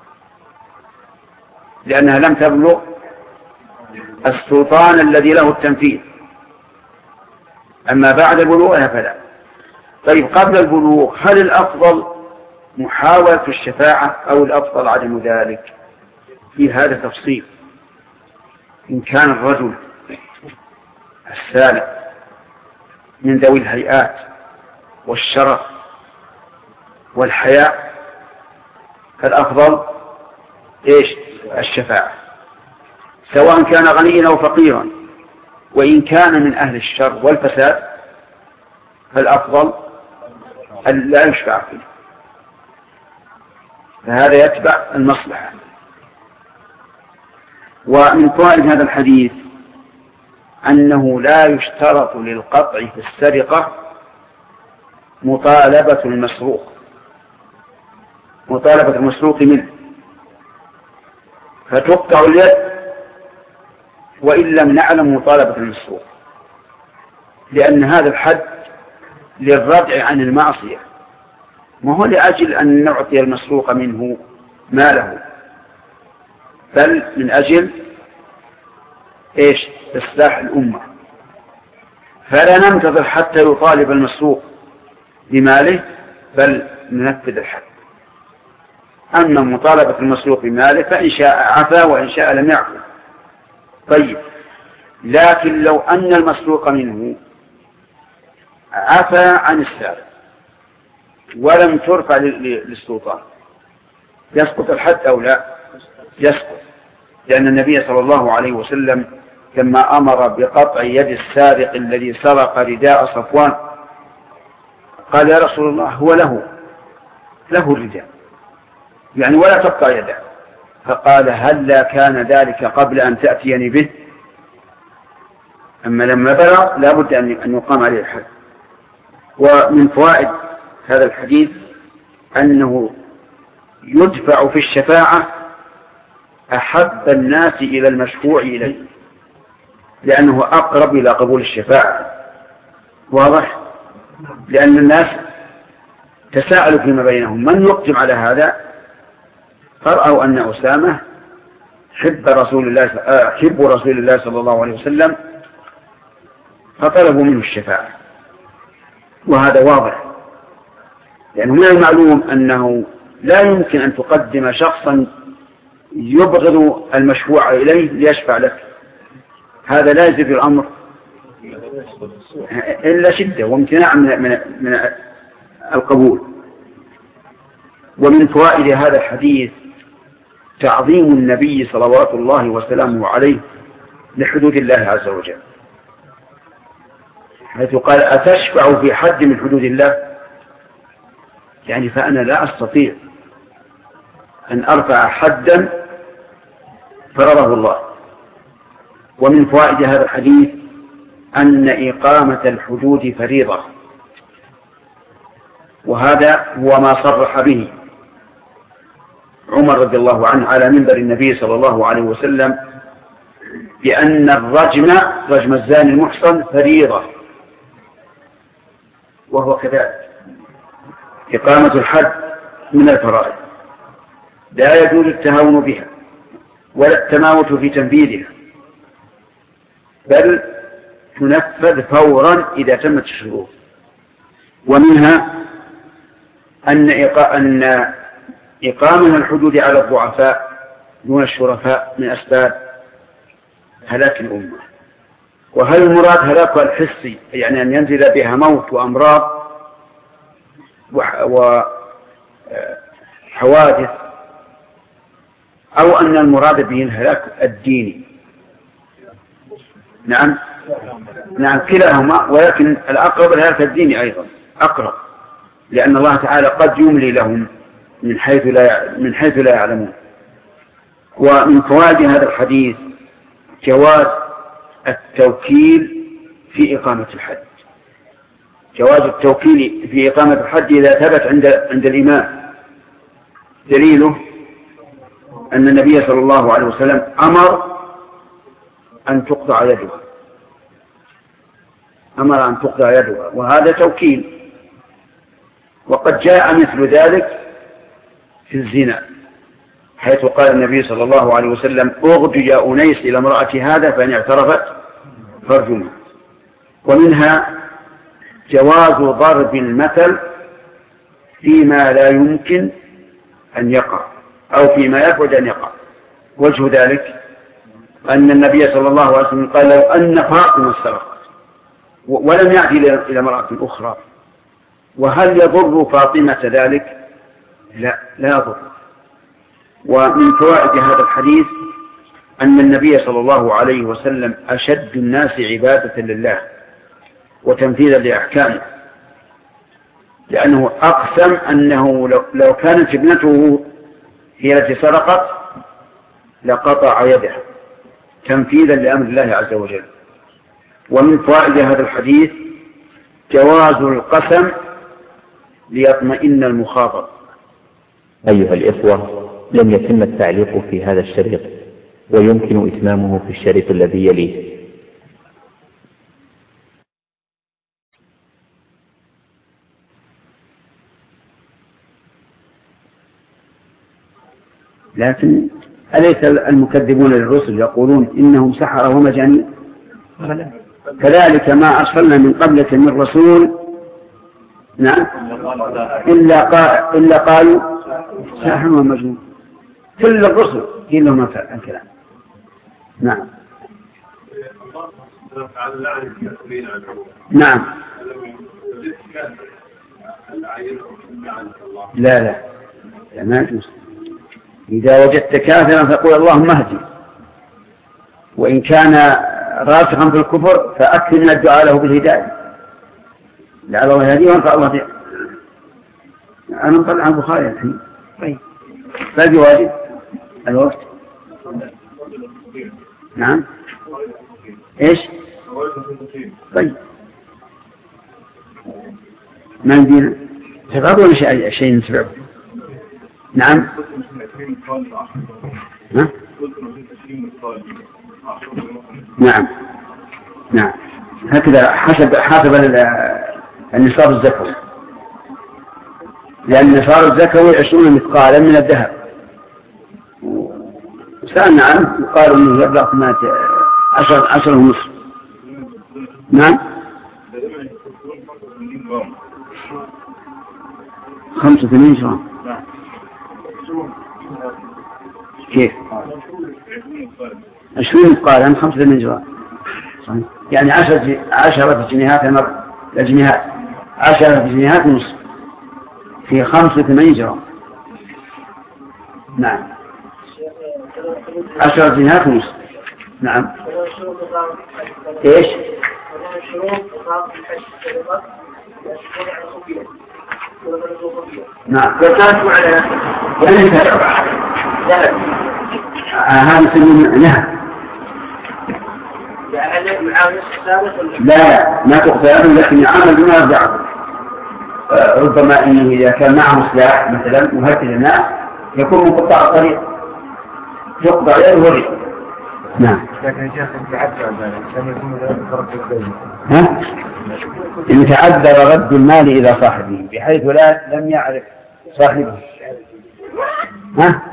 [SPEAKER 1] لأنها لم تبلغ السلطان الذي له التنفيذ. أما بعد بلوغها فلا. طيب قبل البلوغ هل الأفضل محاولة الشفاعة أو الأفضل عدم ذلك؟ في هذا تفصيل. إن كان الرجل السالم من ذوي الهيئات والشرف والحياء فالأفضل إيش؟ الشفاعة، سواء كان غنيا أو فقيرا، وإن كان من أهل الشر والفساد فالأفضل أن لا يشفع فيه، فهذا يتبع المصلحة. ومن فوائد هذا الحديث أنه لا يشترط للقطع في السرقة مطالبة المسروق مطالبة المسروق منه، فتقطع اليد وإن لم نعلم مطالبة المسروق، لأن هذا الحد للردع عن المعصية، ما هو لأجل أن نعطي المسروق منه ماله، بل من أجل إيش؟ إصلاح الأمة. فلا ننتظر حتى يطالب المسروق بماله، بل ننفذ الحد. أما مطالبة المسروق بماله فإن شاء عفا وإن شاء لم يعفو. طيب، لكن لو أن المسروق منه عفا عن السارق ولم ترفع للسلطان يسقط الحد أو لا؟ يسقط، لأن النبي صلى الله عليه وسلم لما أمر بقطع يد السارق الذي سرق رداء صفوان قال يا رسول الله هو له له الرداء يعني ولا تقطع يده، فقال هلا كان ذلك قبل أن تأتيني به؟ أما لما بلغ لا بد أن يقام عليه الحد. ومن فوائد هذا الحديث أنه يدفع في الشفاعة أحب الناس إلى المشفوع إليه، لأنه أقرب إلى قبول الشفاعة. واضح؟ لأن الناس تساءلوا فيما بينهم من يقدم على هذا، فرأوا أن أسامة حب رسول الله حب رسول الله صلى الله عليه وسلم فطلبوا منه الشفاعة، وهذا واضح، لأنه من المعلوم أنه لا يمكن أن تقدم شخصا يبغض المشفوع إليه ليشفع لك، هذا لا يزيد الأمر إلا شدة وامتناع من, من, من القبول. ومن فوائد هذا الحديث تعظيم النبي صلوات الله وسلامه عليه لحدود الله عز وجل، حيث قال أتشفع في حد من حدود الله، يعني فأنا لا أستطيع أن أرفع حدا فرضه الله. ومن فوائد هذا الحديث أن إقامة الحدود فريضة، وهذا هو ما صرح به عمر رضي الله عنه على منبر النبي صلى الله عليه وسلم بأن الرجم رجم الزاني المحصن فريضة، وهو كذلك إقامة الحد من الفرائض لا يجوز التهاون بها ولا التماوت في تنفيذها، بل تنفذ فورا إذا تمت الشروط. ومنها أن أن إقامة الحدود على الضعفاء دون الشرفاء من أسباب هلاك الأمة. وهل المراد هلاكها الحسي يعني أن ينزل بها موت وأمراض وحوادث، أو أن المراد به الهلاك الديني؟ نعم نعم كلاهما، ولكن الأقرب الهلاك الديني أيضا أقرب، لأن الله تعالى قد يملي لهم من حيث لا من حيث لا يعلمون. ومن فوائد هذا الحديث جواز التوكيل في إقامة الحد، جواز التوكيل في إقامة الحد إذا ثبت عند عند الإمام. دليله أن النبي صلى الله عليه وسلم أمر أن تقطع يدها أمر أن تقطع يدها وهذا توكيل. وقد جاء مثل ذلك في الزنا، حيث قال النبي صلى الله عليه وسلم اغد يا أنيس إلى امرأة هذا فإن اعترفت فارجمها. ومنها جواز ضرب المثل فيما لا يمكن أن يقع أو فيما يبعد أن يقع. وجه ذلك أن النبي صلى الله عليه وسلم قال لو أن فاطمة سرقت ولم يأتي إلى امرأة أخرى. وهل يضر فاطمة ذلك؟ لا، لا يضر. ومن فوائد هذا الحديث أن النبي صلى الله عليه وسلم أشد الناس عبادة لله وتنفيذا لأحكامه، لأنه أقسم أنه لو كانت ابنته هي التي سرقت لقطع يدها تنفيذا لأمر الله عز وجل. ومن فوائد هذا الحديث جواز القسم ليطمئن المخاطب.
[SPEAKER 5] أيها الإخوة، لم يتم التعليق في هذا الشريط، ويمكن إتمامه في الشريط الذي يليه.
[SPEAKER 1] لكن أليس المكذبون للرسل يقولون إنهم سحرة ومجانين؟ كذلك ما أرسلنا من قبلك من رسول نعم إلا, قا... إلا قالوا ساحر ومجنون. كل الرسل قيل لهم الكلام. نعم نعم لا لا لا ما يجوز. إذا وجدت كافرا فقول اللهم اهدي، وإن كان راسخا في الكفر فأكثر من الدعاء له بالهداية لعل الله يهديه وينفع الله به. أنا مطلع عن البخاري الحين. طيب باقي واجب الوقت. نعم إيش؟ طيب ما ندينا تفضل شيء شيء نسبعه. نعم ها؟ نعم نعم هكذا حسب حسب النصاب الزكوي، لأن النصاب الزكوي عشرون مثقالا من الذهب. سألنا عنه وقالوا انه يبلغ ثمانية عشر عشر ونصف. نعم خمسة وثمانين جرام. كيف؟ عشرين مثقالا خمسة وثمانين جرام يعني عشرة عشرة جنيهات مرة الجنيهات عشرة جنيهات ونصف في خمسة وثمانين جرام. نعم عشرة جنيهات ونصف. نعم ايش؟ نعم هذا سنين نهب. لا ما تقتل، لكن يعمل بما يرجع. ربما انه اذا كان معه سلاح مثلا مهدد الناس يكون من قطاع الطريق يقطع يده ورجله. نعم
[SPEAKER 2] لكن الشيخ يتعذر ذلك لم يكن ذلك رد الدين.
[SPEAKER 1] ها؟ إن تعذر رد المال إلى صاحبه بحيث لا لم يعرف صاحبه. ها؟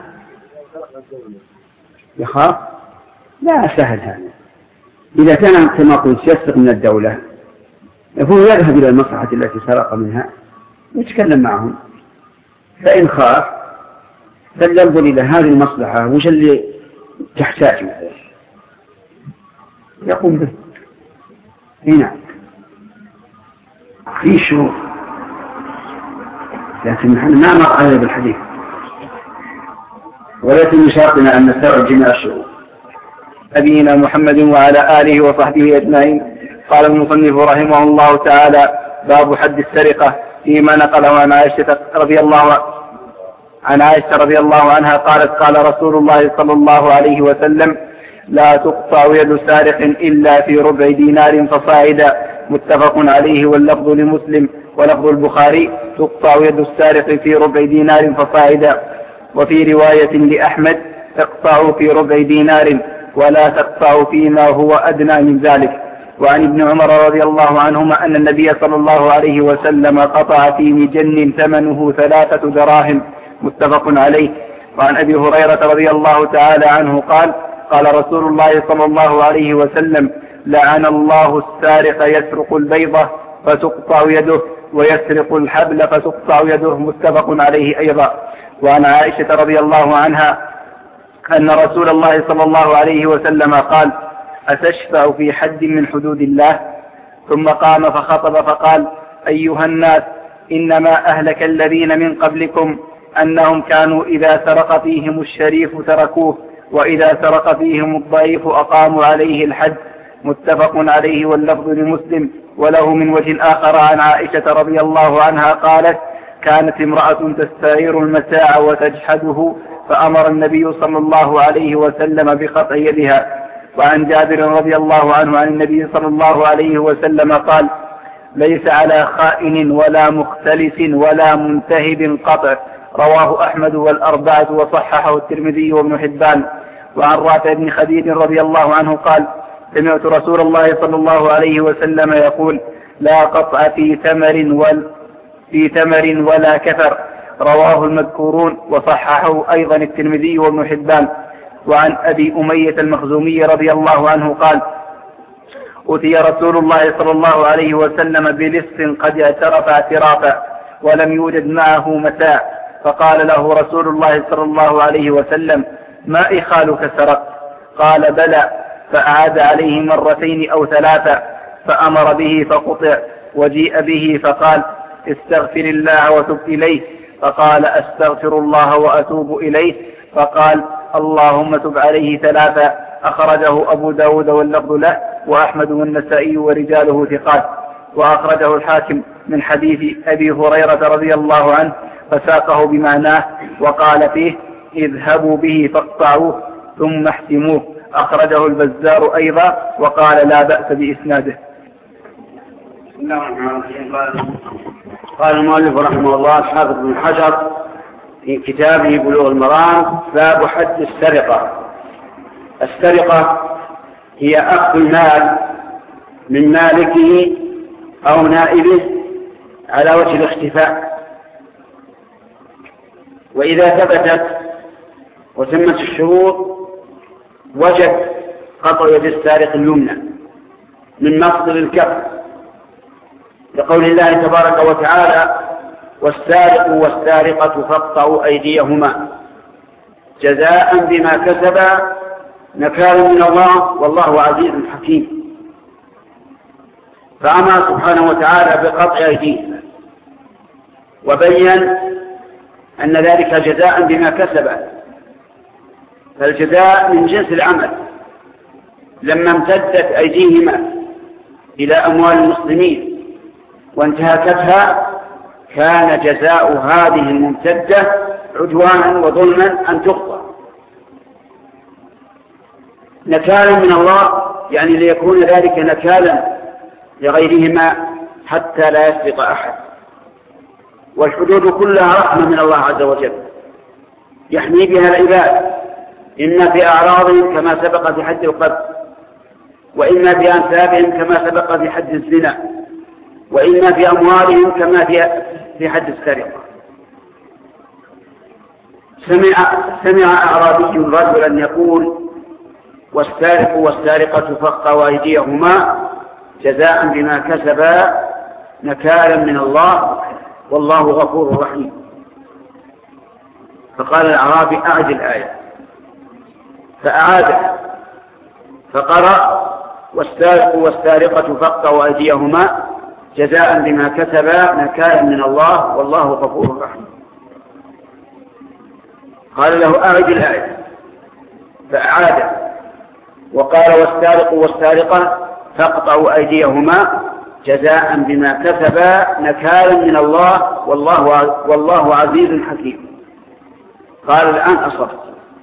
[SPEAKER 1] يخاف؟ لا سهل هذا. إذا كان كما قلت يسرق من الدولة يكون يذهب إلى المصلحة التي سرق منها ويتكلم معهم، فإن خاف فلينظر إلى هذه المصلحة وش اللي تحتاج مثلا يقوم به. هنا في شروط لكن نحن ما نمر عليه بالحديث، ولكن من شرطنا أن نستوعب جميع الشروط.
[SPEAKER 3] نبينا محمد وعلى آله وصحبه أجمعين. قال المصنف رحمه الله تعالى: باب حد السرقة، فيما نقله عن عائشة رضي الله عن عائشة رضي الله عنها قالت: قال رسول الله صلى الله عليه وسلم: لا تقطع يد سارق إلا في ربع دينار فصاعدا. متفق عليه، واللفظ لمسلم ولفظ البخاري: تقطع يد السارق في ربع دينار فصاعدا. وفي رواية لأحمد: اقطعوا في ربع دينار ولا تقطعوا فيما هو أدنى من ذلك. وعن ابن عمر رضي الله عنهما أن النبي صلى الله عليه وسلم قطع في مجن ثمنه ثلاثة دراهم. متفق عليه. وعن أبي هريرة رضي الله تعالى عنه قال: قال رسول الله صلى الله عليه وسلم: لعن الله السارق يسرق البيضة فتقطع يده ويسرق الحبل فتقطع يده. متفق عليه أيضا. وعن عائشة رضي الله عنها أن رسول الله صلى الله عليه وسلم قال: أتشفع في حد من حدود الله؟ ثم قام فخطب فقال: أيها الناس، إنما أهلك الذين من قبلكم أنهم كانوا إذا سرق فيهم الشريف تركوه، وإذا سرق فيهم الضعيف أقاموا عليه الحد. متفق عليه، واللفظ لمسلم. وله من وجه آخر عن عائشة رضي الله عنها قالت: كانت امرأة تستعير المتاع وتجحده، فأمر النبي صلى الله عليه وسلم بقطع يدها. وعن جابر رضي الله عنه عن النبي صلى الله عليه وسلم قال: ليس على خائن ولا مختلس ولا منتهب قطع. رواه أحمد والأربعة وصححه الترمذي وابن حبان. وعن رافع بن خديج رضي الله عنه قال: سمعت رسول الله صلى الله عليه وسلم يقول: لا قطع في تمر ولا في تمر ولا كفر. رواه المذكورون وصححه أيضا الترمذي وابن حبان. وعن أبي أمية المخزومي رضي الله عنه قال: أتي رسول الله صلى الله عليه وسلم بلص قد اعترف اعترافا ولم يوجد معه متاع، فقال له رسول الله صلى الله عليه وسلم: ما إخالك سرق؟ قال: بلى. فأعاد عليه مرتين أو ثلاثة، فأمر به فقطع. وجيء به فقال: استغفر الله وتب إليه. فقال: أستغفر الله وأتوب إليه. فقال: اللهم تب عليه ثلاثة. أخرجه أبو داود واللفظ له، وأحمد والنسائي ورجاله ثقات. وأخرجه الحاكم من حديث أبي هريرة رضي الله عنه فساقه بمعناه، وقال فيه: اذهبوا به فاقطعوه ثم احتموه. أخرجه البزار أيضا وقال لا بأس بإسناده.
[SPEAKER 1] بسم الله الرحمن الرحيم. قال المؤلف رحمه الله الحافظ بن حجر في كتابه بلوغ المرام: باب حد السرقة. السرقة هي أخذ المال من مالكه أو نائبه على وجه الاختفاء، وإذا ثبتت وتمت الشروط وجب قطع يد السارق اليمنى من مصدر الكف، لقول الله تبارك وتعالى: والسارق والسارقة فاقطعوا أيديهما جزاء بما كسبا نكالا من الله والله عزيز حكيم. فأمر سبحانه وتعالى بقطع أيديهما، وبين أن ذلك جزاء بما كسبا، فالجزاء من جنس العمل. لما امتدت أيديهما إلى أموال المسلمين وانتهكتها، كان جزاء هذه الممتدة عدوانا وظلما أن تقطع نكالا من الله، يعني ليكون ذلك نكالا لغيرهما حتى لا يسرق أحد. والحدود كلها رحمة من الله عز وجل يحمي بها العباد، إما في أعراضهم كما سبق في حد القذف، وإما في أنسابهم كما سبق في حد الزنا، وإما في أموالهم كما في حد السرقة. سمع, سمع أعرابي رجلا يقول: والسارق والسارقة فاقطعوا أيديهما جزاء بما كسبا نكالا من الله والله غفور رحيم. فقال الأعرابي: أعد الآية. فأعاد فقرأ: والسارق والسارقة فاقطعوا أيديهما جزاء بما كسبا نكالا من الله والله غفور رحيم. قال له: أعد الآية. فأعاد وقال: والسارق والسارقة فاقطعوا أيديهما جزاء بما كسبا نكالا من الله والله, والله عزيز حكيم. قال: الآن أصبت.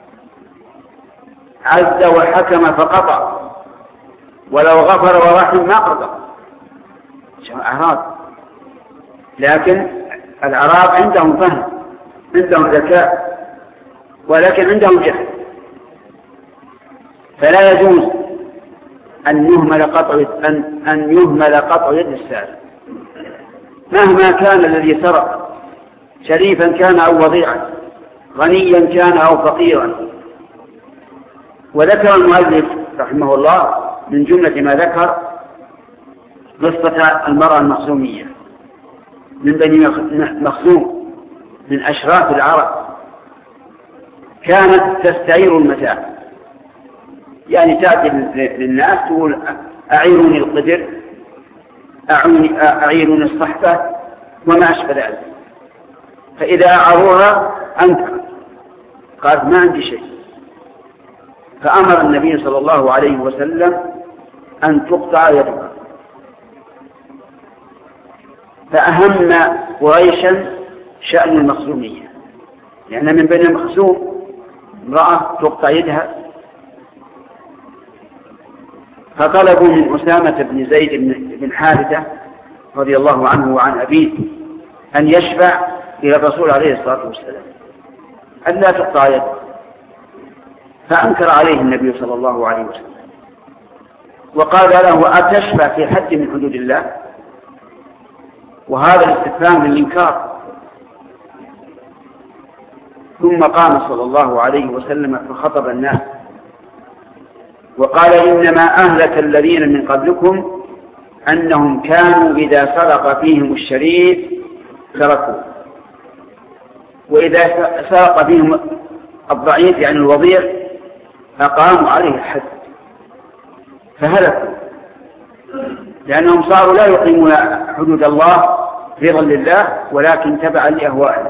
[SPEAKER 1] عز وحكم فقطع، ولو غفر ورحم ما قطع. أعراب، لكن الأعراب عندهم فهم، عندهم ذكاء، ولكن عندهم جهل، فلا يجوز أن يهمل قطع أن أن يهمل قطع يد السارق مهما كان الذي سرق، شريفا كان أو وضيعا، غنيا كان أو فقيرا. وذكر المؤلف رحمه الله من جملة ما ذكر قصة المرأة المخزومية من بني مخزوم من أشراف العرب، كانت تستعير المتاع، يعني تأتي للناس تقول: أعيروني القدر أعينون الصحفة وما أشبه ذلك. فإذا أعروها أنكر، قالت ما عندي شيء، فأمر النبي صلى الله عليه وسلم أن تقطع يدها. فأهم قريشا شأن المخزومية، لأن من بين المخزوم امرأة تقطع يدها. فطلبوا من أسامة بن زيد بن حارثة رضي الله عنه وعن أبيه أن يشفع إلى الرسول عليه الصلاة والسلام أن لا تقطع يده، فأنكر عليه النبي صلى الله عليه وسلم وقال له أتشفع في حد من حدود الله؟ وهذا الاستفهام للإنكار. ثم قام صلى الله عليه وسلم فخطب الناس وقال إنما أهلك الذين من قبلكم أنهم كانوا إذا سرق فيهم الشريف تركوا، وإذا سرق فيهم الضعيف يعني الوضيع أقاموا عليه الحد فهلكوا، لأنهم صاروا لا يقيمون حدود الله رضا لله ولكن تبعا لأهوائهم.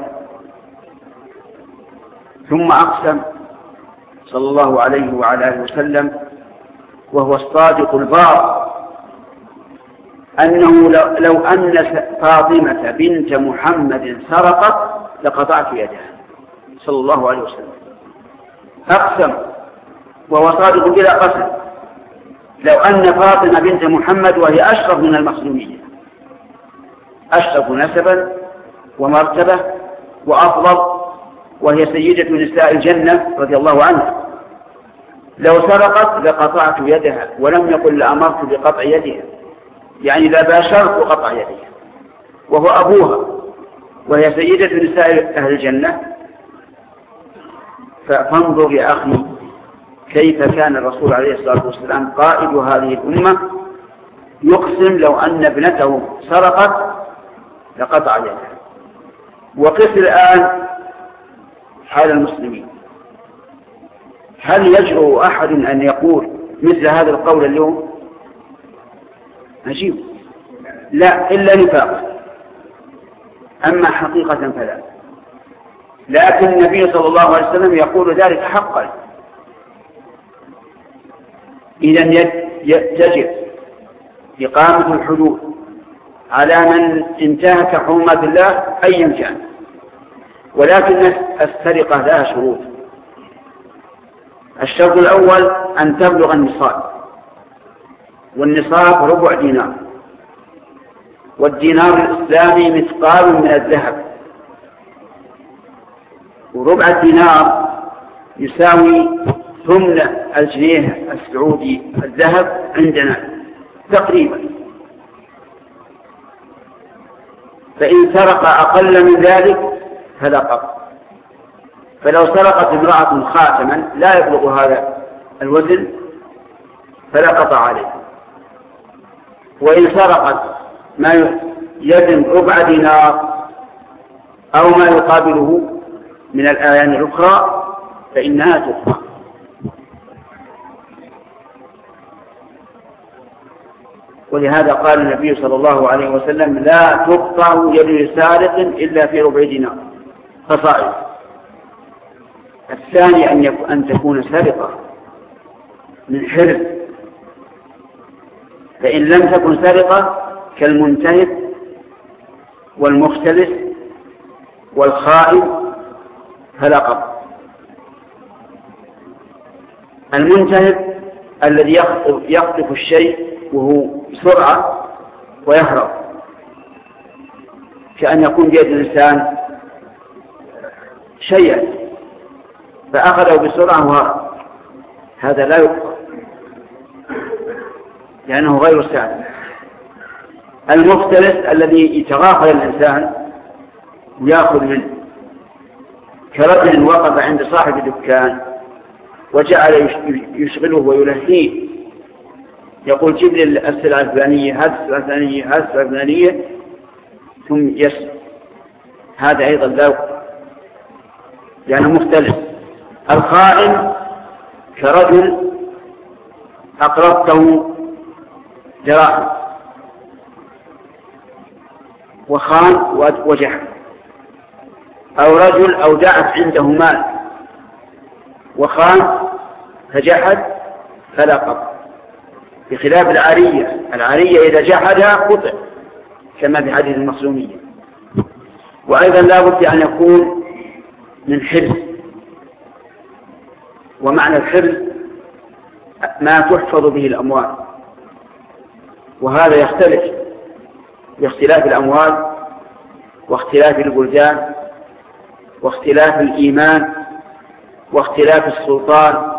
[SPEAKER 1] ثم أقسم صلى الله عليه وعلى آله وسلم وهو الصادق البار أنه لو أن فاطمة بنت محمد سرقت لقطعت يدها صلى الله عليه وسلم. أقسم وهو صادق بلا قسم لو أن فاطمة بنت محمد وهي أشرف من المخزومية، أشرف نسبا ومرتبة وأفضل، وهي سيدة نساء الجنة رضي الله عنها، لو سرقت لقطعت يدها، ولم يقل لأمرت بقطع يدها، يعني لا باشرت قطع يدها، وهو أبوها وهي سيدة نساء أهل الجنة. فانظر يا أخي كيف كان الرسول عليه الصلاة والسلام قائد هذه الأمة يقسم لو أن ابنته سرقت لقطع يدها. وقس الآن حال المسلمين، هل يجرؤ أحد أن يقول مثل هذا القول اليوم؟ عجيب، لا إلا نفاق، أما حقيقة فلا. لكن النبي صلى الله عليه وسلم يقول ذلك حقا. إذن يجب إقامة الحدود على من انتهك حرمات الله أيا كان، ولكن السرقة لها شروط. الشرط الأول أن تبلغ النصاب، والنصاب ربع دينار، والدينار الإسلامي مثقال من الذهب، وربع الدينار يساوي ثمن الجنيه السعودي الذهب عندنا تقريبا. فإن سرق أقل من ذلك فلا قطع. فلو سرقت امرأة خاتما لا يبلغ هذا الوزن فلا قطع عليه. وإن سرقت ما يزن ربع دينار أو ما يقابله من الآيان الأخرى فإنها تقطع. ولهذا قال النبي صلى الله عليه وسلم لا تقطع يد سارق إلا في ربع دينار فصائد. الثاني أن, أن تكون سرقة من حرز، فإن لم تكن سرقة كالمنتهب والمختلس والخائن فلا قطع. المنتهب الذي يخطف, يخطف الشيء وهو بسرعة ويهرب، كأن يكون بيد الإنسان شيئا فأخذه بسرعة وهرب، هذا لا يقطع لأنه غير سالم. المختلس الذي يتغافل الإنسان ويأخذ منه، كرجل وقف عند صاحب الدكان وجعل يشغله ويلهيه، يقول جيب لي السلعة الفلانية، هذه السلعة الفلانية، هذه السلعة الفلانية، ثم يسر، هذا أيضا لا يقطع يعني مختلف. الخائن كرجل أقرضته دراهم وخان وجحد، أو رجل أودعت عنده مال وخان فجحد فلا قطع، بخلاف العارية. العارية إذا جحدها قطع كما في حديث المخزومية. وأيضا لا بد أن يكون من حرز، ومعنى الحرز ما تحفظ به الأموال، وهذا يختلف باختلاف الأموال واختلاف البلدان واختلاف الإيمان واختلاف السلطان.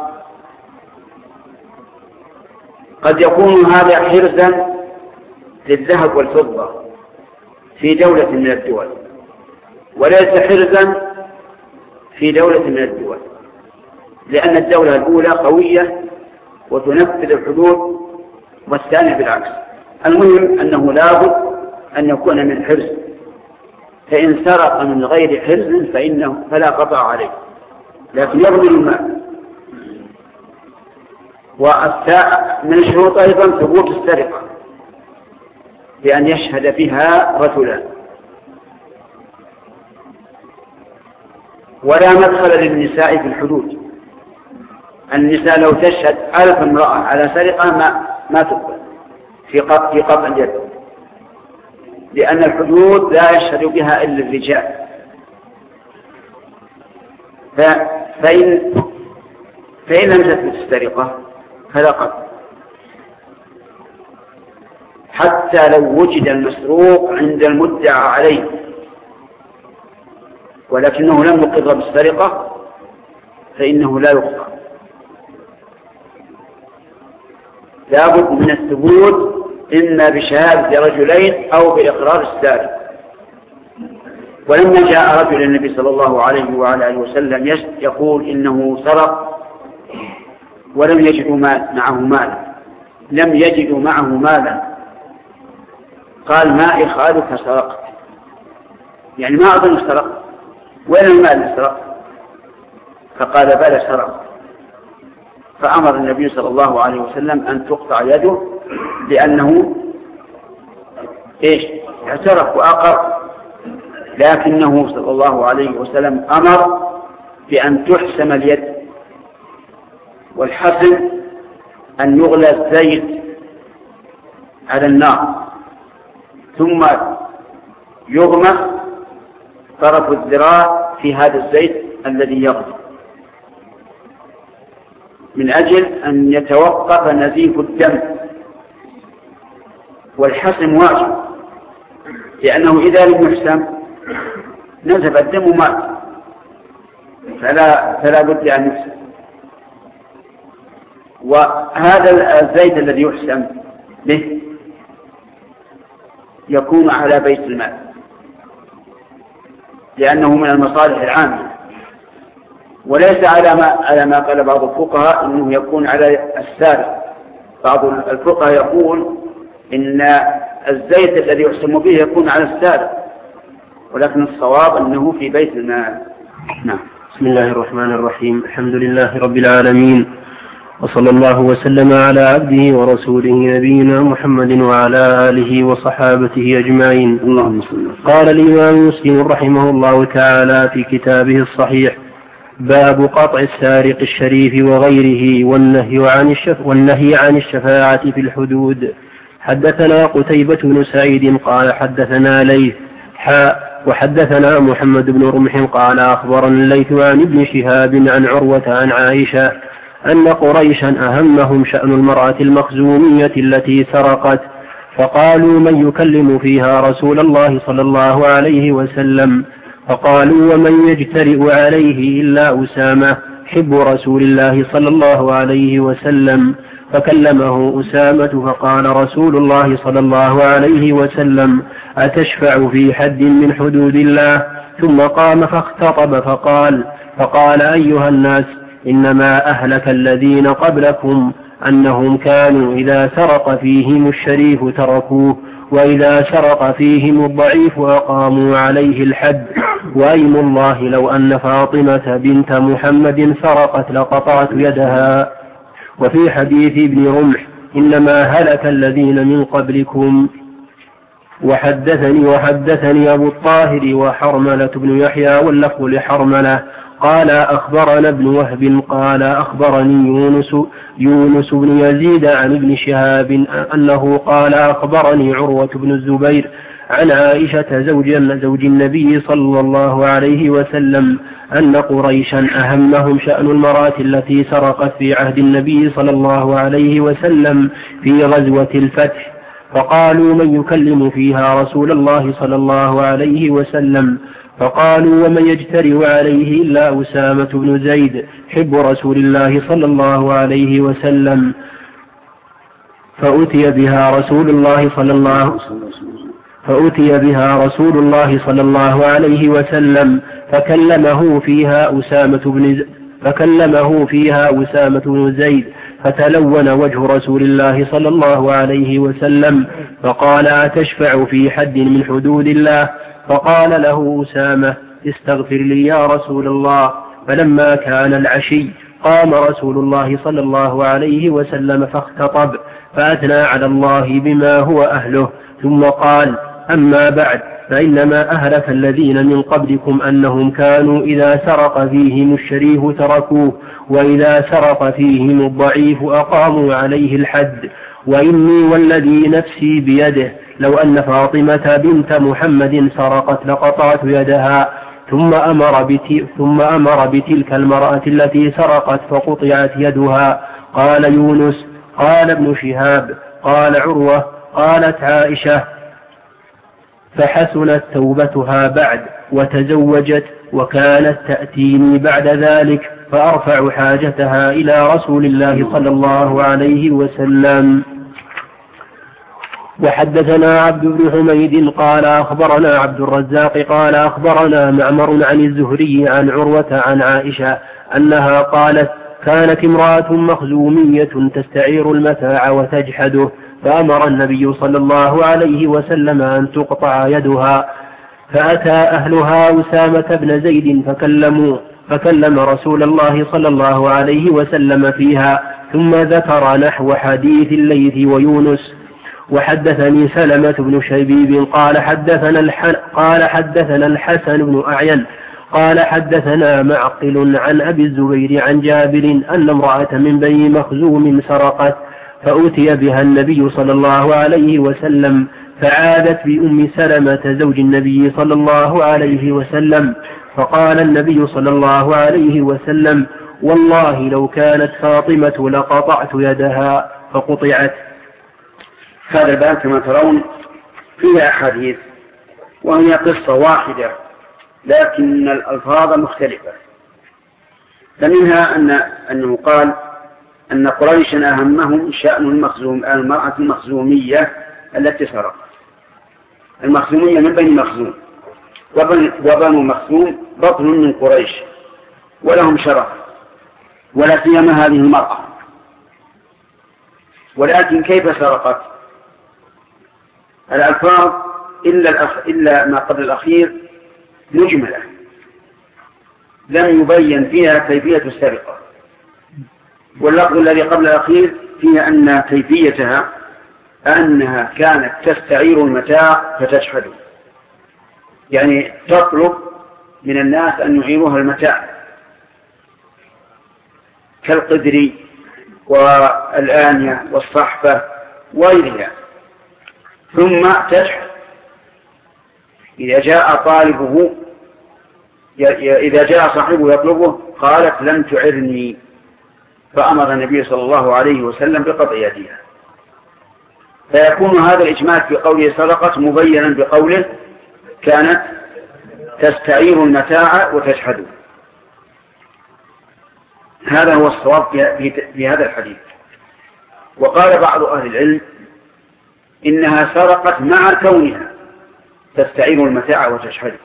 [SPEAKER 1] قد يكون هذا حرزا للذهب والفضة في دولة من الدول، وليس حرزا في دولة من الدول، لأن الدولة الأولى قوية وتنفذ الحدود والثانية بالعكس. المهم أنه لابد أن يكون من حرز، فإن سرق من غير حرز فإنه فلا قطع عليه، لكن يضمن المال. ومن الشروط أيضا ثبوت السرقة بأن يشهد بها رجلان. ولا مدخل للنساء في الحدود. النساء لو تشهد ألف امرأة على سرقة ما ما تقبل في قطع في قطع اليد، لأن الحدود لا يشهد بها إلا الرجال. فإن فإن لم تثبت السرقة فلا قطع، حتى لو وجد المسروق عند المدعى عليه ولكنه لم يقر بالسرقة فإنه لا يقطع. لا بد من الثبوت إما بشهادة رجلين أو بإقرار السارق. ولما جاء رجل النبي صلى الله عليه وعلى آله وسلم يقول إنه سرق ولم يجدوا معه مالا لم يجدوا معه مالا قال ما إخالك سرقت، يعني ما أظن سرقت، وين المال اللي سرقت؟ فقال بلى سرقت. فأمر النبي صلى الله عليه وسلم أن تقطع يده، لأنه إيش اعترف وأقر، لكنه صلى الله عليه وسلم أمر بأن تحسم اليد. والحسم أن يغلى الزيت على النار ثم يغمس طرف الذراع في هذا الزيت الذي يغلي، من أجل أن يتوقف نزيف الدم. والحسم واجب، لأنه إذا لم يحسم نزف الدم ومات، فلا, فلا بد أن يحسم. وهذا الزيت الذي يحسم به يكون على بيت المال، لأنه من المصالح العامة، وليس على ما, على ما قال بعض الفقهاء إنه يكون على السارق. بعض الفقهاء يقول إن الزيت الذي يحسم به يكون على السارق، ولكن الصواب أنه في بيت المال. نعم.
[SPEAKER 4] بسم الله الرحمن الرحيم. الحمد لله رب العالمين، وصلى الله وسلم على عبده ورسوله نبينا محمد وعلى آله وصحابته أجمعين.
[SPEAKER 1] اللهم صل.
[SPEAKER 4] قال الإمام مسلم رحمه الله تعالى في كتابه الصحيح: باب قطع السارق الشريف وغيره والنهي عن الشف والنهي عن الشفاعة في الحدود. حدثنا قتيبة بن سعيد قال حدثنا ليث حاء وحدثنا محمد بن رمح قال أخبرنا الليث عن ابن شهاب عن عروة عن عائشة أن قريشا أهمهم شأن المرأة المخزومية التي سرقت، فقالوا من يكلم فيها رسول الله صلى الله عليه وسلم؟ فقالوا ومن يجترئ عليه إلا أسامة حب رسول الله صلى الله عليه وسلم. فكلمه أسامة فقال رسول الله صلى الله عليه وسلم: أتشفع في حد من حدود الله؟ ثم قام فاختطب فقال فقال أيها الناس، إنما أهلك الذين قبلكم أنهم كانوا إذا سرق فيهم الشريف تركوه، وإذا سرق فيهم الضعيف أقاموا عليه الحد. وأيم الله لو أن فاطمة بنت محمد سرقت لقطعت يدها. وفي حديث ابن رمح: إنما هلك الذين من قبلكم. وحدثني وحدثني أبو الطاهر وحرملة بن يحيى واللفظ لحرملة قال أخبرنا ابن وهب قال أخبرني يونس يونس بن يزيد عن ابن شهاب أنه قال أخبرني عروة بن الزبير عن عائشة زوج زوج النبي صلى الله عليه وسلم أن قريشا أهمهم شأن المرأة التي سرقت في عهد النبي صلى الله عليه وسلم في غزوة الفتح، فقالوا من يكلم فيها رسول الله صلى الله عليه وسلم؟ فقالوا ومن يجترئ عليه إلا أسامة بن زيد حب رسول الله صلى الله عليه وسلم. فأتي بها رسول الله صلى الله فأتي بها رسول الله صلى الله عليه وسلم فكلمه فيها أسامة بن فكلمه فيها أسامة بن زيد فتلون وجه رسول الله صلى الله عليه وسلم فقال أتشفع في حد من حدود الله؟ فقال له أسامة استغفر لي يا رسول الله. فلما كان العشي قام رسول الله صلى الله عليه وسلم فاختطب فأثنى على الله بما هو أهله، ثم قال أما بعد فإنما أهلك الذين من قبلكم أنهم كانوا إذا سرق فيهم الشريف تركوه وإذا سرق فيهم الضعيف أقاموا عليه الحد، وإني والذي نفسي بيده لو أن فاطمة بنت محمد سرقت لقطعت يدها. ثم أمر, بت... ثم أمر بتلك المرأة التي سرقت فقطعت يدها. قال يونس قال ابن شهاب قال عروة قالت عائشة فحسنت توبتها بعد وتزوجت وكانت تأتيني بعد ذلك فأرفع حاجتها إلى رسول الله صلى الله عليه وسلم. وحدثنا عبد بن حميد قال أخبرنا عبد الرزاق قال أخبرنا معمر عن الزهري عن عروة عن عائشة أنها قالت كانت امرأة مخزومية تستعير المتاع وتجحده، فأمر النبي صلى الله عليه وسلم أن تقطع يدها، فأتى أهلها أسامة بن زيد فكلموا فكلم رسول الله صلى الله عليه وسلم فيها، ثم ذكر نحو حديث الليث ويونس. وحدثني سلمة بن شبيب قال حدثنا الحن قال حدثنا الحسن بن أعين قال حدثنا معقل عن أبي الزبير عن جابر أن امرأة من بني مخزوم سرقت فأتي بها النبي صلى الله عليه وسلم فعادت بأم سلمة زوج النبي صلى الله عليه وسلم، فقال النبي صلى الله عليه وسلم والله لو كانت فاطمة لقطعت يدها فقطعت.
[SPEAKER 1] هذا الباب كما ترون فيه أحاديث وهي قصة واحدة لكن الألفاظ مختلفة. فمنها أن أنه قال أن قريشا أهمهم شأن المخزوم المرأة المخزومية التي سرقت. المخزومية من بني مخزوم، وبنو مخزوم بطن من قريش ولهم شرف، ولا سيما هذه المرأة. ولكن كيف سرقت؟ الألفاظ إلا, الأخ... إلا ما قبل الأخير مجملة لم يبين فيها كيفية السرقة، واللفظ الذي قبل الأخير فيه أن كيفيتها أنها كانت تستعير المتاع فتشحده، يعني تطلب من الناس أن يعيروها المتاع كالقدر والآنية والصحفة وغيرها، ثم تشحذ. إذا جاء طالبه إذا جاء صاحبه يطلبه قالت لم تعرني، فأمر النبي صلى الله عليه وسلم بقطع يدها. فيكون هذا الإجمال في قوله سرقت مبينا بقوله كانت تستعير المتاع وتجحده. هذا هو الصواب في هذا الحديث. وقال بعض أهل العلم إنها سرقت مع كونها تستعير المتاع وتجحده،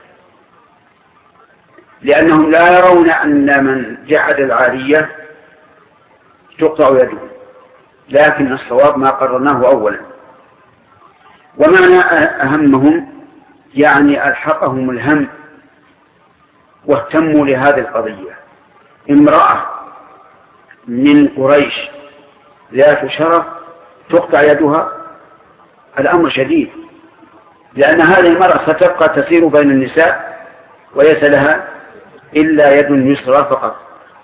[SPEAKER 1] لأنهم لا يرون أن من جحد العارية تقطع يده، لكن الصواب ما قررناه أولا. ومعنى أهمهم يعني ألحقهم الهم واهتموا لهذه القضية. امرأة من قريش ذات شرف تقطع يدها، الأمر شديد، لأن هذه المرأة ستبقى تسير بين النساء وليس لها إلا يد يسرى فقط.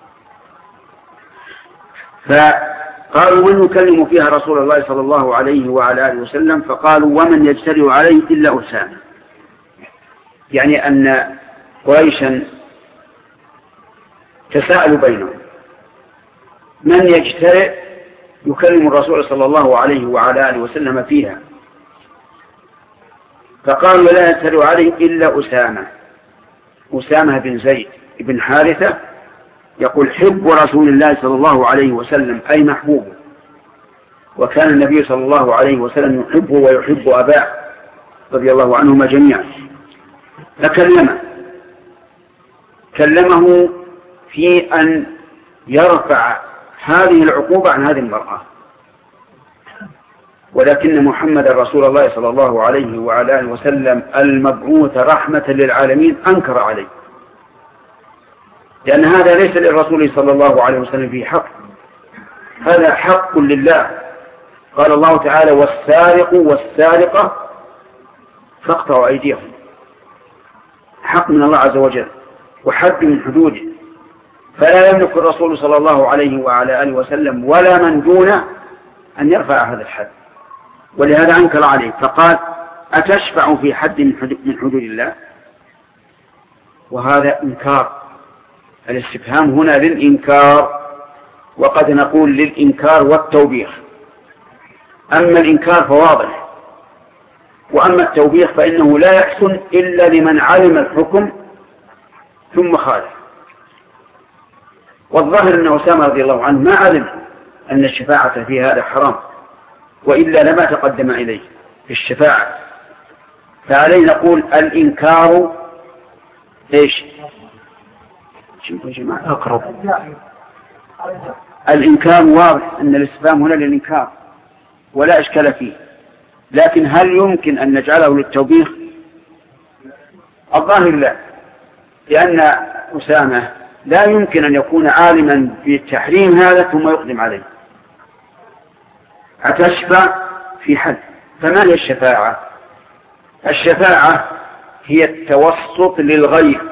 [SPEAKER 1] فقالوا من يكلم فيها رسول الله صلى الله عليه وعلى آله وسلم؟ فقالوا ومن يجترئ عليه إلا أسامة، يعني أن قريشا تساءلوا بينهم من يجترئ يكلم الرسول صلى الله عليه وعلى آله وسلم فيها، فقالوا لا يجترئ عليه إلا أسامة. أسامة بن زيد بن حارثة يقول حب رسول الله صلى الله عليه وسلم أي محبوبه، وكان النبي صلى الله عليه وسلم يحبه ويحب أباه رضي الله عنهما جميعا. فكلمه كلمه في أن يرفع هذه العقوبة عن هذه المرأة، ولكن محمد رسول الله صلى الله عليه وعلى آله وسلم المبعوث رحمة للعالمين أنكر عليه، لأن هذا ليس للرسول صلى الله عليه وسلم فيه حق، هذا حق لله. قال الله تعالى والسارق والسارقة فاقطعوا أيديهم، حق من الله عز وجل وحد من حدوده، فلا يملك الرسول صلى الله عليه وعلى آله وسلم ولا من دونه أن يرفع هذا الحد، ولهذا أنكر عليه فقال أتشفع في حد من حدود الله؟ وهذا إنكار، الاستفهام هنا للإنكار، وقد نقول للإنكار والتوبيخ. أما الإنكار فواضح، وأما التوبيخ فإنه لا يحسن إلا لمن علم الحكم ثم خالف. والظاهر أن أسامة رضي الله عنه ما علم أن الشفاعة في هذا حرام، وإلا لما تقدم إليه في الشفاعة. فعليه نقول الإنكار إيش؟ شوفوا يا جماعة أقرب. الإنكار واضح أن الاستفهام هنا للإنكار ولا إشكال فيه، لكن هل يمكن أن نجعله للتوبيخ؟ الظاهر لا، لأن أسامة لا يمكن أن يكون عالما بتحريم هذا ثم يقدم عليه. أتشفع في حد، فما هي الشفاعة؟ الشفاعة هي التوسط للغير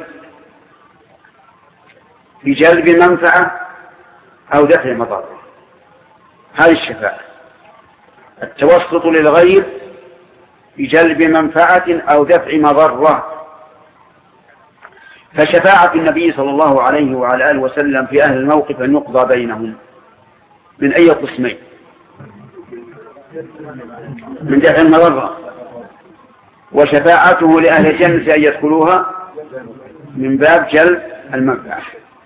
[SPEAKER 1] بجلب منفعة أو دفع مضرة، هذه الشفاعة، التوسط للغير بجلب منفعة أو دفع مضرة. فشفاعة النبي صلى الله عليه وعلى آله وسلم في أهل الموقف أن يقضى بينهم من أي قسمين؟ من دفع المضرة. وشفاعته لأهل الجنة أن يدخلوها من باب جلب المنفعة.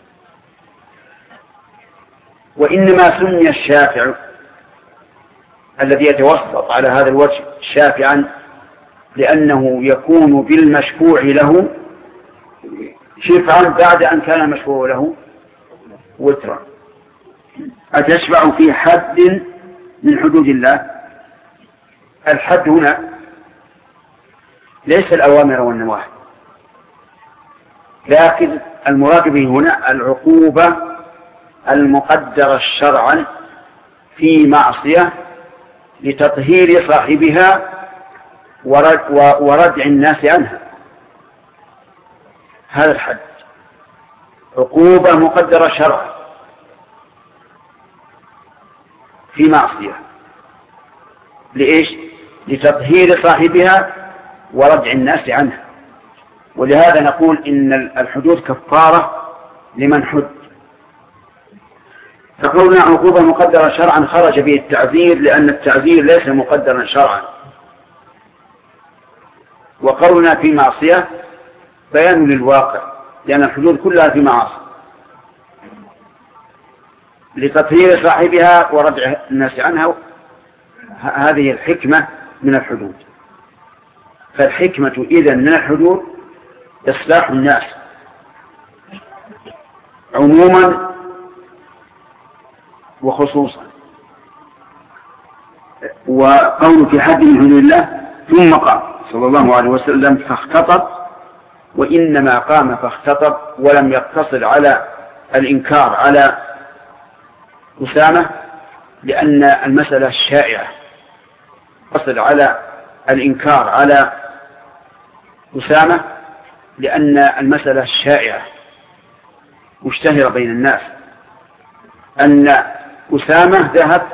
[SPEAKER 1] وإنما سمي الشافع الذي يتوسط على هذا الوجه شافعا لأنه يكون بالمشفوع له شفعا بعد أن كان المشفوع له وترا. أتشفع في حد من حدود الله؟ الحد هنا ليس الأوامر والنواهي، لكن المراد به هنا العقوبة المقدرة شرعا في معصية لتطهير صاحبها وردع الناس عنها. هذا الحد عقوبة مقدرة شرعا في معصية، لإيش؟ لتطهير صاحبها وردع الناس عنها. ولهذا نقول إن الحدود كفارة لمن حد. فقولنا عقوبة مقدرة شرعا خرج به التعذير، لأن التعذير ليس مقدرا شرعا. وقولنا في معصية بيان للواقع، لأن الحدود كلها في معاصي لتطهير صاحبها وردع الناس عنها. هذه الحكمة من الحدود. فالحكمة إذن من الحدود إصلاح الناس عموما وخصوصا. وقول في حد من حدود الله ثم قام صلى الله عليه وسلم فاختطب، وإنما قام فاختطب ولم يقتصر على الإنكار على أسامة، لأن المسألة الشائعة تصل على الإنكار على أسامة لأن المسألة الشائعة مشتهرة بين الناس أن أسامة ذهب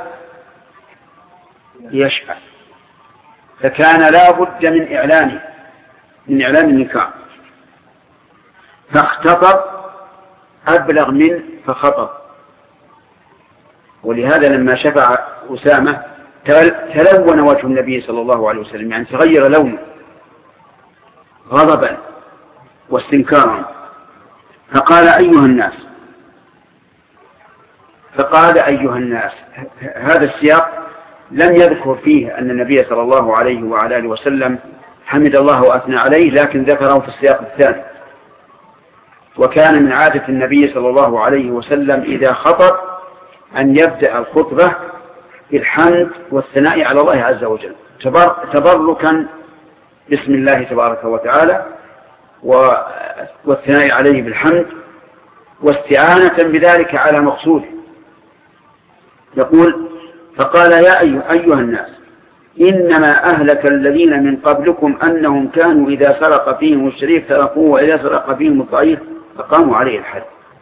[SPEAKER 1] يشفع، فكان لا بد من إعلانه من إعلان النكاح، فاختطب أبلغ من فخطب. ولهذا لما شفع أسامة تلون وجه النبي صلى الله عليه وسلم، يعني تغير لونه غضبا واستنكارا، فقال أيها الناس فقال أيها الناس هذا السياق لم يذكر فيه أن النبي صلى الله عليه وعلى آله وسلم حمد الله وأثنى عليه، لكن ذكره في السياق الثاني. وكان من عادة النبي صلى الله عليه وسلم إذا خطب أن يبدأ الخطبة بالحمد والثناء على الله عز وجل، تبركا بسم الله تبارك وتعالى والثناء عليه بالحمد، واستعانة بذلك على مقصوده. يقول فقال يا أيها الناس إنما أهلك الذين من قبلكم أنهم كانوا إذا سرق فيهم الشريف تركوه وإذا سرق فيهم الضعيف فقاموا عليه الحد.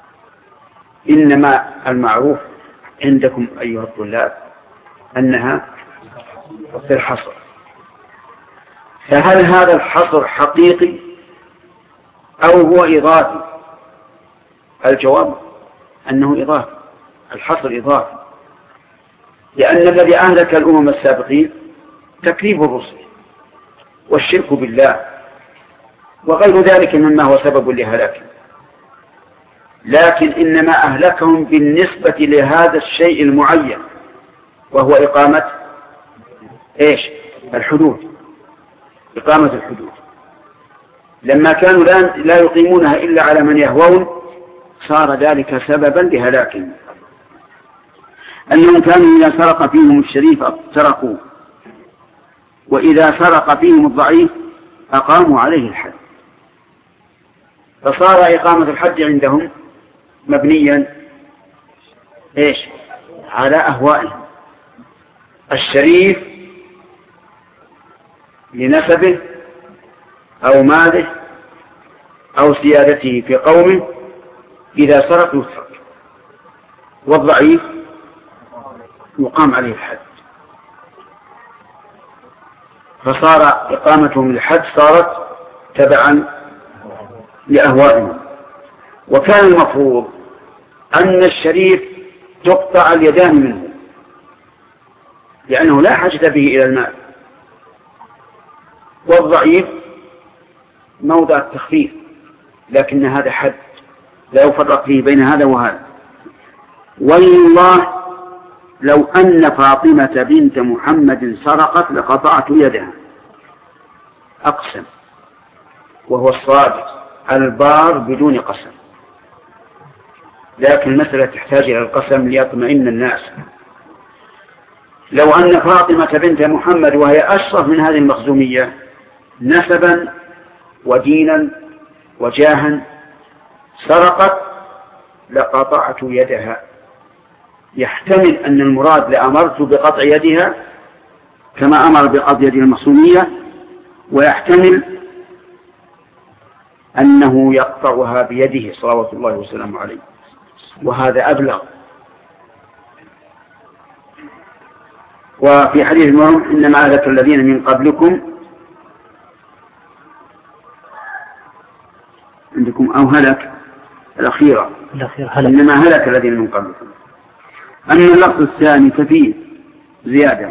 [SPEAKER 1] إنما المعروف عندكم أيها الطلاب أنها في الحصر، فهل هذا الحصر حقيقي أو هو إضافي؟ الجواب أنه إضافي، الحصر إضافي، لأن الذي أهلك الأمم السابقين تكذيب الرسل والشرك بالله وغير ذلك مما هو سبب لهلاكهم، لكن إنما أهلكهم بالنسبة لهذا الشيء المعين وهو إقامة إيش؟ الحدود، إقامة الحدود. لما كانوا لا يقيمونها إلا على من يهوون صار ذلك سببا لهلاكهم. أنهم كانوا إذا سرق فيهم الشريف تركوه وإذا سرق فيهم الضعيف أقاموا عليه الحد، فصار إقامة الحد عندهم مبنيا إيش؟ على أهوائهم. الشريف لنسبه أو ماله أو سيادته في قومه إذا سرق يترك، والضعيف يقام عليه الحد. فصار إقامتهم للحد صارت تبعا لأهوائهم. وكان المفروض أن الشريف تقطع اليدان منه لأنه لا حاجة به إلى المال، والضعيف موضع التخفيف، لكن هذا حد لا يفرق فيه بين هذا وهذا. والله لو أن فاطمة بنت محمد سرقت لقطعت يدها، أقسم، وهو الصادق البار بدون قسم، لكن المسألة تحتاج إلى القسم ليطمئن الناس. لو أن فاطمة بنت محمد وهي أشرف من هذه المخزومية نسبا ودينا وجاها سرقت لقطعت يدها. يحتمل أن المراد لأمرت بقطع يدها كما أمر بقطع يد المخزومية، ويحتمل أنه يقطعها بيده صلوات الله وسلامه عليه، وهذا أبلغ. وفي حديث المهم إنما أهلك الذين من قبلكم عندكم أو هلك الأخيرة هلك. إنما هلك الذين من قبلكم. أما اللفظ الثاني ففيه زيادة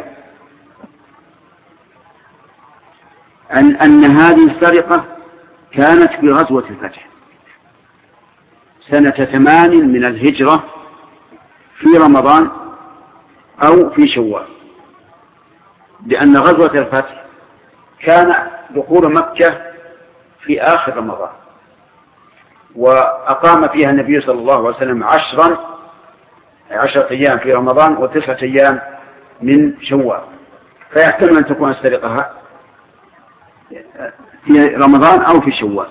[SPEAKER 1] أن, أن هذه السرقة كانت في غزوة الفتح سنة ثمان من الهجرة في رمضان أو في شوال، لأن غزوة الفتح كان دخول مكة في آخر رمضان، وأقام فيها النبي صلى الله عليه وسلم عشرا عشرة أيام في رمضان وتسعة أيام من شوال، فيحتمل أن تكون السرقة في رمضان أو في شوال.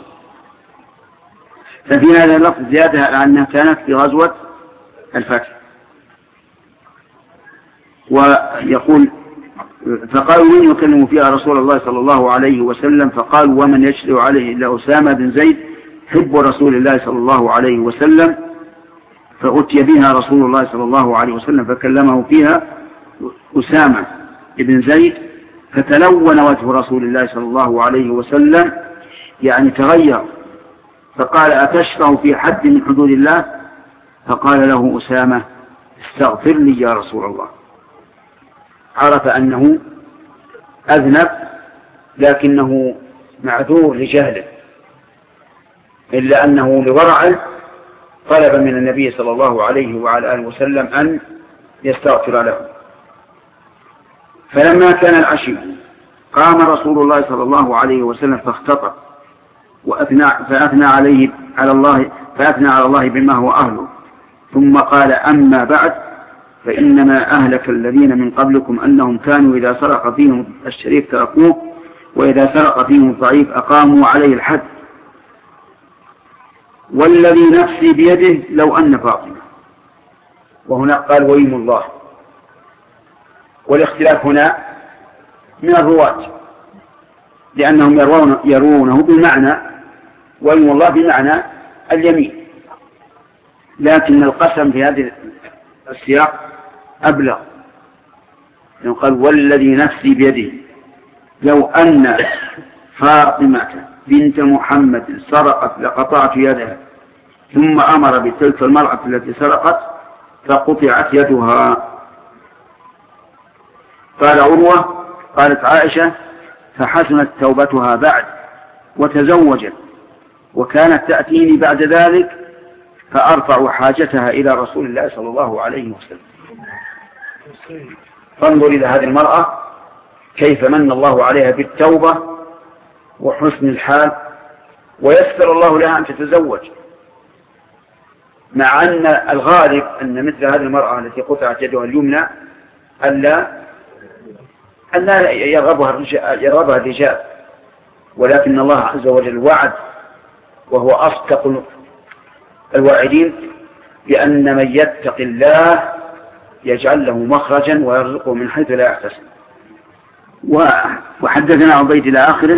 [SPEAKER 1] ففي هذا اللفظ زيادة أنها كانت في غزوة الفتح. ويقول فقالوا من يكلم فيها رسول الله صلى الله عليه وسلم؟ فقال ومن يشرع عليه إلا أسامة بن زيد حب رسول الله صلى الله عليه وسلم. فأتي بها رسول الله صلى الله عليه وسلم فكلمه فيها أسامة بن زيد، فتلون وجه رسول الله صلى الله عليه وسلم، يعني تغير، فقال أتشرع في حد من حدود الله؟ فقال له أسامة استغفر لي يا رسول الله. عرف أنه أذنب لكنه معذور لجهله، إلا أنه لورعه طلب من النبي صلى الله عليه وعلى آله وسلم أن يستغفر له. فلما كان العشي قام رسول الله صلى الله عليه وسلم فاختطب وأثنى فأثنى عليه على الله فأثنى على الله بما هو أهله، ثم قال أما بعد فإنما أهلك الذين من قبلكم أنهم كانوا إذا سرق فيهم الشريف تركوه وإذا سرق فيهم الضعيف أقاموا عليه الحد، والذي نفسي بيده لو أن فاطمة. وهنا قال ويم الله، والاختلاف هنا من الرواة لأنهم يرون يرونه بمعنى ويم الله بمعنى اليمين، لكن القسم في هذه السياق أبلغ، قال والذي نفسي بيده لو أن فاطمة بنت محمد سرقت لقطعت يدها، ثم أمر بتلك المرأة التي سرقت فقطعت يدها. قال عروة قالت عائشة فحسنت توبتها بعد وتزوجت، وكانت تأتيني بعد ذلك فأرفع حاجتها إلى رسول الله صلى الله عليه وسلم. فانظر إلى هذه المرأة كيف من الله عليها بالتوبة وحسن الحال، ويسر الله لها أن تتزوج، مع أن الغالب أن مثل هذه المرأة التي قطعت يدها اليمنى ألا ألا يرغبها الرجال, يرغبها الرجال، ولكن الله عز وجل وعد وهو أصدق الواعدين بأن من يتق الله يجعل له مخرجا ويرزقه من حيث لا يحتسب. وحدثنا عبيد إلى آخره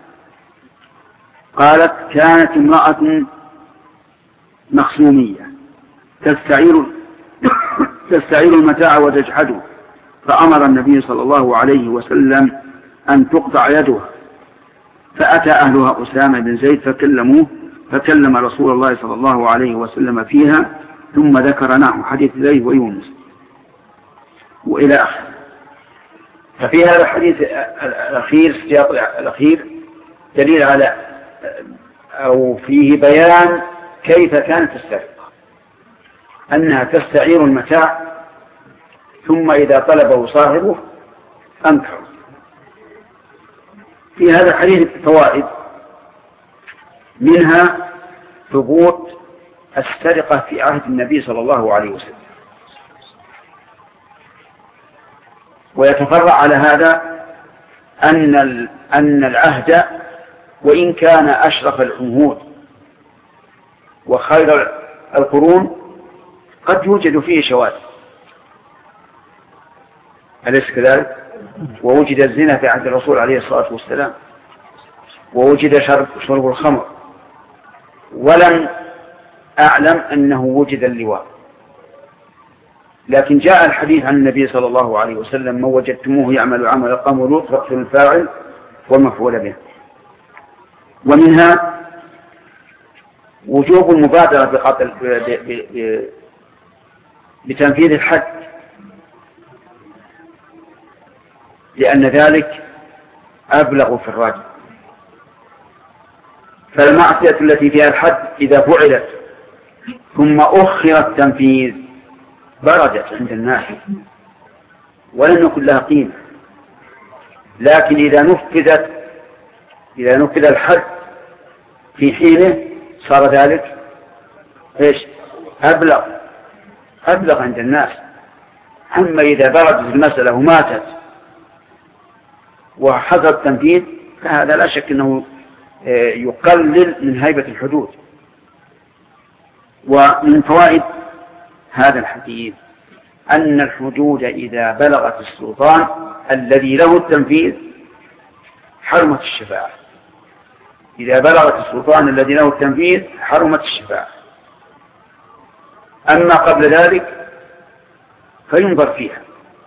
[SPEAKER 1] قالت كانت امرأة مخزومية تستعير تستعير المتاع وتجحده، فأمر النبي صلى الله عليه وسلم أن تقطع يدها، فأتى أهلها أسامة بن زيد فكلموه فكلم رسول الله صلى الله عليه وسلم فيها، ثم ذكر نحو حديث زيد ويونس وإلى آخره. ففي هذا الحديث الأخير السياق الأخير دليل على أو فيه بيان كيف كانت السرقة، أنها تستعير المتاع ثم إذا طلبه صاحبه أنكره. في هذا الحديث فوائد، منها ثبوت السرقة في عهد النبي صلى الله عليه وسلم، ويتفرع على هذا أن أن العهد وإن كان أشرف العهود وخير القرون قد يوجد فيه شواذ، أليس كذلك؟ ووجد الزنا في عهد الرسول عليه الصلاة والسلام، ووجد شرب, شرب الخمر، ولم أعلم أنه وجد اللواء. لكن جاء الحديث عن النبي صلى الله عليه وسلم من وجدتموه يعمل عمل قوم لوط فاقتلوا الفاعل والمفعول به. ومنها وجوب المبادرة بقتل بتنفيذ الحد، لأن ذلك أبلغ في الراجع. فالمعصية التي فيها الحد إذا فعلت ثم أخر التنفيذ بردت عند الناس ولم يكن لها قيمة، لكن إذا نفذت إذا نفذ الحد في حينه صار ذلك إيش؟ أبلغ أبلغ عند الناس. أما إذا بردت المسألة وماتت وحصل التنفيذ فهذا لا شك أنه يقلل من هيبة الحدود. ومن فوائد هذا الحديث أن الحدود إذا بلغت السلطان الذي له التنفيذ حرمت الشفاعة. إذا بلغت السلطان الذي له التنفيذ حرمت الشفاعة. أما قبل ذلك فينظر فيها.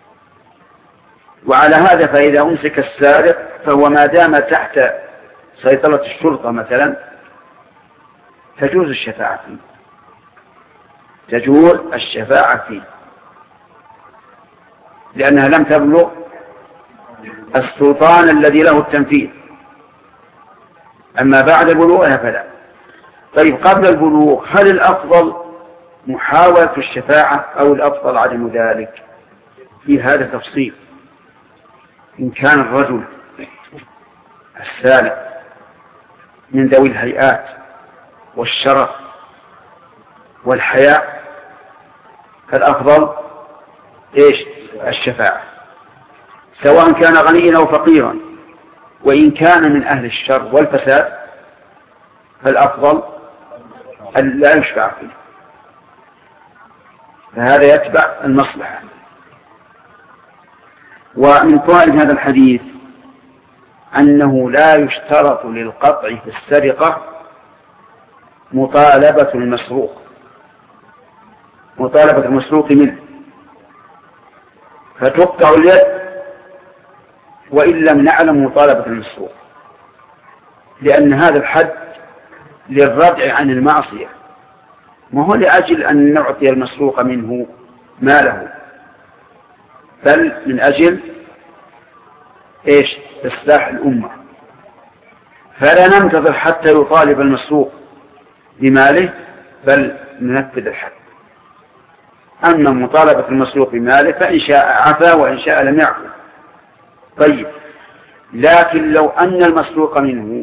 [SPEAKER 1] وعلى هذا فإذا أمسك السارق فهو ما دام تحت سيطرة الشرطة مثلا تجوز الشفاعة فيه، تجوز الشفاعة فيه لأنها لم تبلغ السلطان الذي له التنفيذ. أما بعد بلوغها فلا. طيب قبل البلوغ هل الأفضل محاولة الشفاعة أو الأفضل عدم ذلك؟ في هذا تفصيل. إن كان الرجل السالك من ذوي الهيئات والشرف والحياء فالأفضل إيش؟ الشفاعة، سواء كان غنيا أو فقيرا. وإن كان من أهل الشر والفساد فالأفضل أن لا يشفع فيه، فهذا يتبع المصلحة. ومن فوائد هذا الحديث أنه لا يشترط للقطع في السرقة مطالبة المسروق، مطالبة المسروق منه، فتقطع اليد وإن لم نعلم مطالبة المسروق، لأن هذا الحد للردع عن المعصية، ما هو لأجل أن نعطي المسروق منه ماله، بل من أجل إيش؟ إصلاح الأمة. فلا ننتظر حتى يطالب المسروق بماله، بل ننفذ الحد. أما مطالبة المسروق بماله فإن شاء عفا وإن شاء لم يعفو. طيب، لكن لو أن المسروق منه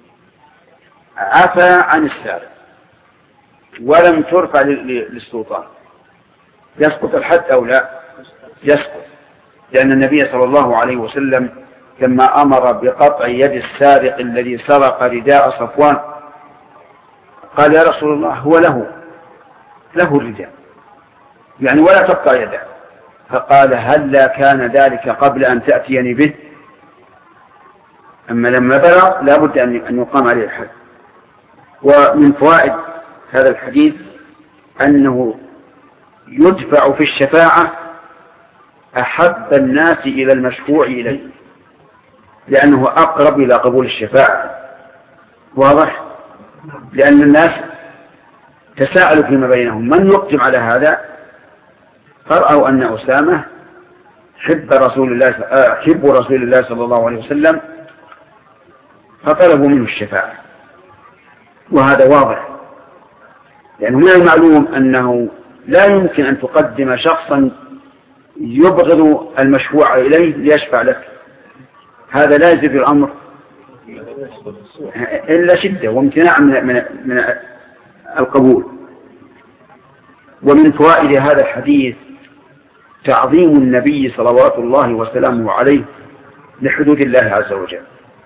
[SPEAKER 1] عفا عن السارق ولم ترفع للسلطان يسقط الحد أو لا؟ يسقط، لأن النبي صلى الله عليه وسلم لما أمر بقطع يد السارق الذي سرق رداء صفوان قال: يا رسول الله، هو له له الرداء يعني ولا تقطع يده. فقال: هلا كان ذلك قبل أن تأتيني به؟ أما لما بلغ لا بد أن يقام عليه الحد. ومن فوائد هذا الحديث أنه يدفع في الشفاعة أحب الناس إلى المشفوع إليه، لأنه أقرب إلى قبول الشفاعة. واضح؟ لأن الناس تساءلوا فيما بينهم من يقدم على هذا، فرأوا أن أسامة حب رسول الله حب رسول الله صلى الله عليه وسلم فطلبوا منه الشفاعة. وهذا واضح، لأنه من المعلوم أنه لا يمكن أن تقدم شخصا يبغض المشفوع إليه ليشفع لك، هذا لا يزيد الأمر إلا شدة وامتناع من, من, من القبول. ومن فوائد هذا الحديث تعظيم النبي صلوات الله وسلامه عليه لحدود الله عز وجل،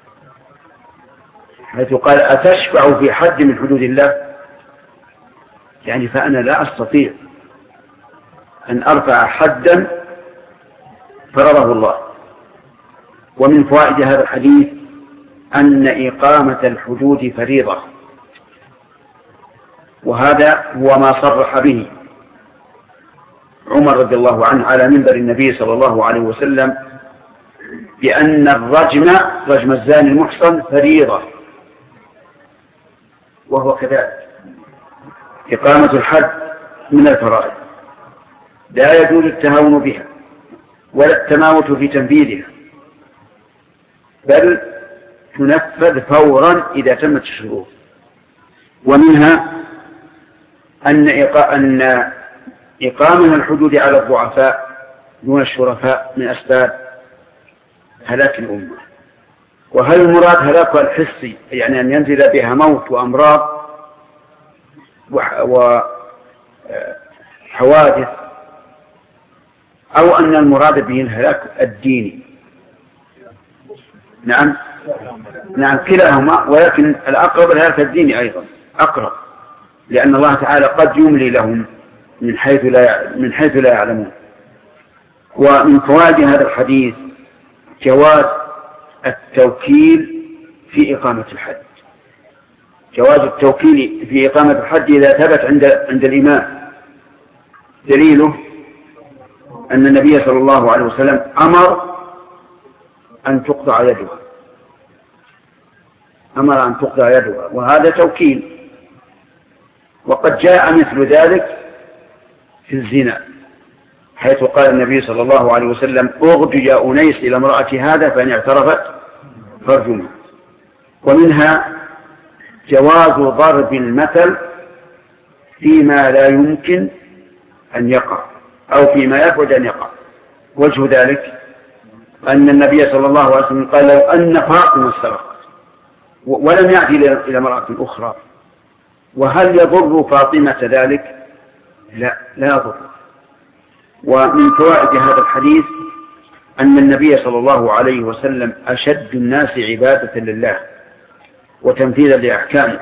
[SPEAKER 1] حيث قال: أتشفع في حد من حدود الله؟ يعني فأنا لا أستطيع أن أرفع حدا فرضه الله. ومن فوائد هذا الحديث أن إقامة الحدود فريضة، وهذا هو ما صرح به عمر رضي الله عنه على منبر النبي صلى الله عليه وسلم بأن الرجم رجم الزاني المحصن فريضة، وهو كذلك. إقامة الحد من الفرائض لا يجوز التهاون بها ولا التماوت في تنفيذها، بل تنفذ فورا إذا تمت الشروط. ومنها أن أن إقامة الحدود على الضعفاء دون الشرفاء من أسباب هلاك الأمة. وهل المراد هلاكها الحسي، يعني أن ينزل بها موت وأمراض وحوادث، أو أن المراد به الهلاك الديني؟ نعم نعم كلاهما، ولكن الأقرب الهلاك الديني أيضا أقرب، لأن الله تعالى قد يملي لهم من حيث لا من حيث لا يعلمون. ومن فوائد هذا الحديث جواز التوكيل في إقامة الحد، جواز التوكيل في إقامة الحد إذا ثبت عند عند الإمام. دليله أن النبي صلى الله عليه وسلم أمر أن تقطع يدها، أمر أن تقطع يدها، وهذا توكيل. وقد جاء مثل ذلك في الزنا، حيث قال النبي صلى الله عليه وسلم: اغد يا أنيس إلى امرأة هذا فإن اعترفت فارجمها. ومنها جواز ضرب المثل فيما لا يمكن أن يقع أو فيما يبعد أن يقع. وجه ذلك أن النبي صلى الله عليه وسلم قال: لو أن فاطمة سرقت ولم يأتي إلى امرأة أخرى، وهل يضر فاطمة ذلك؟ لا، لا يضر. ومن فوائد هذا الحديث أن النبي صلى الله عليه وسلم أشد الناس عبادة لله وتنفيذا لأحكامه،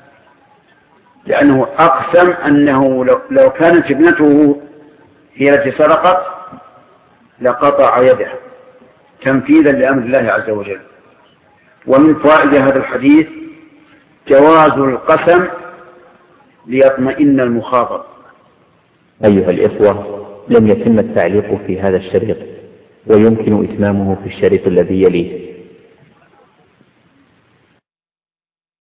[SPEAKER 1] لأنه أقسم أنه لو كانت ابنته هي التي سرقت لقطع يدها تنفيذا لأمر الله عز وجل. ومن فوائد هذا الحديث جواز القسم ليطمئن المخاطب.
[SPEAKER 5] أيها الإخوة، لم يتم التعليق في هذا الشريط، ويمكن إتمامه في الشريط الذي يليه.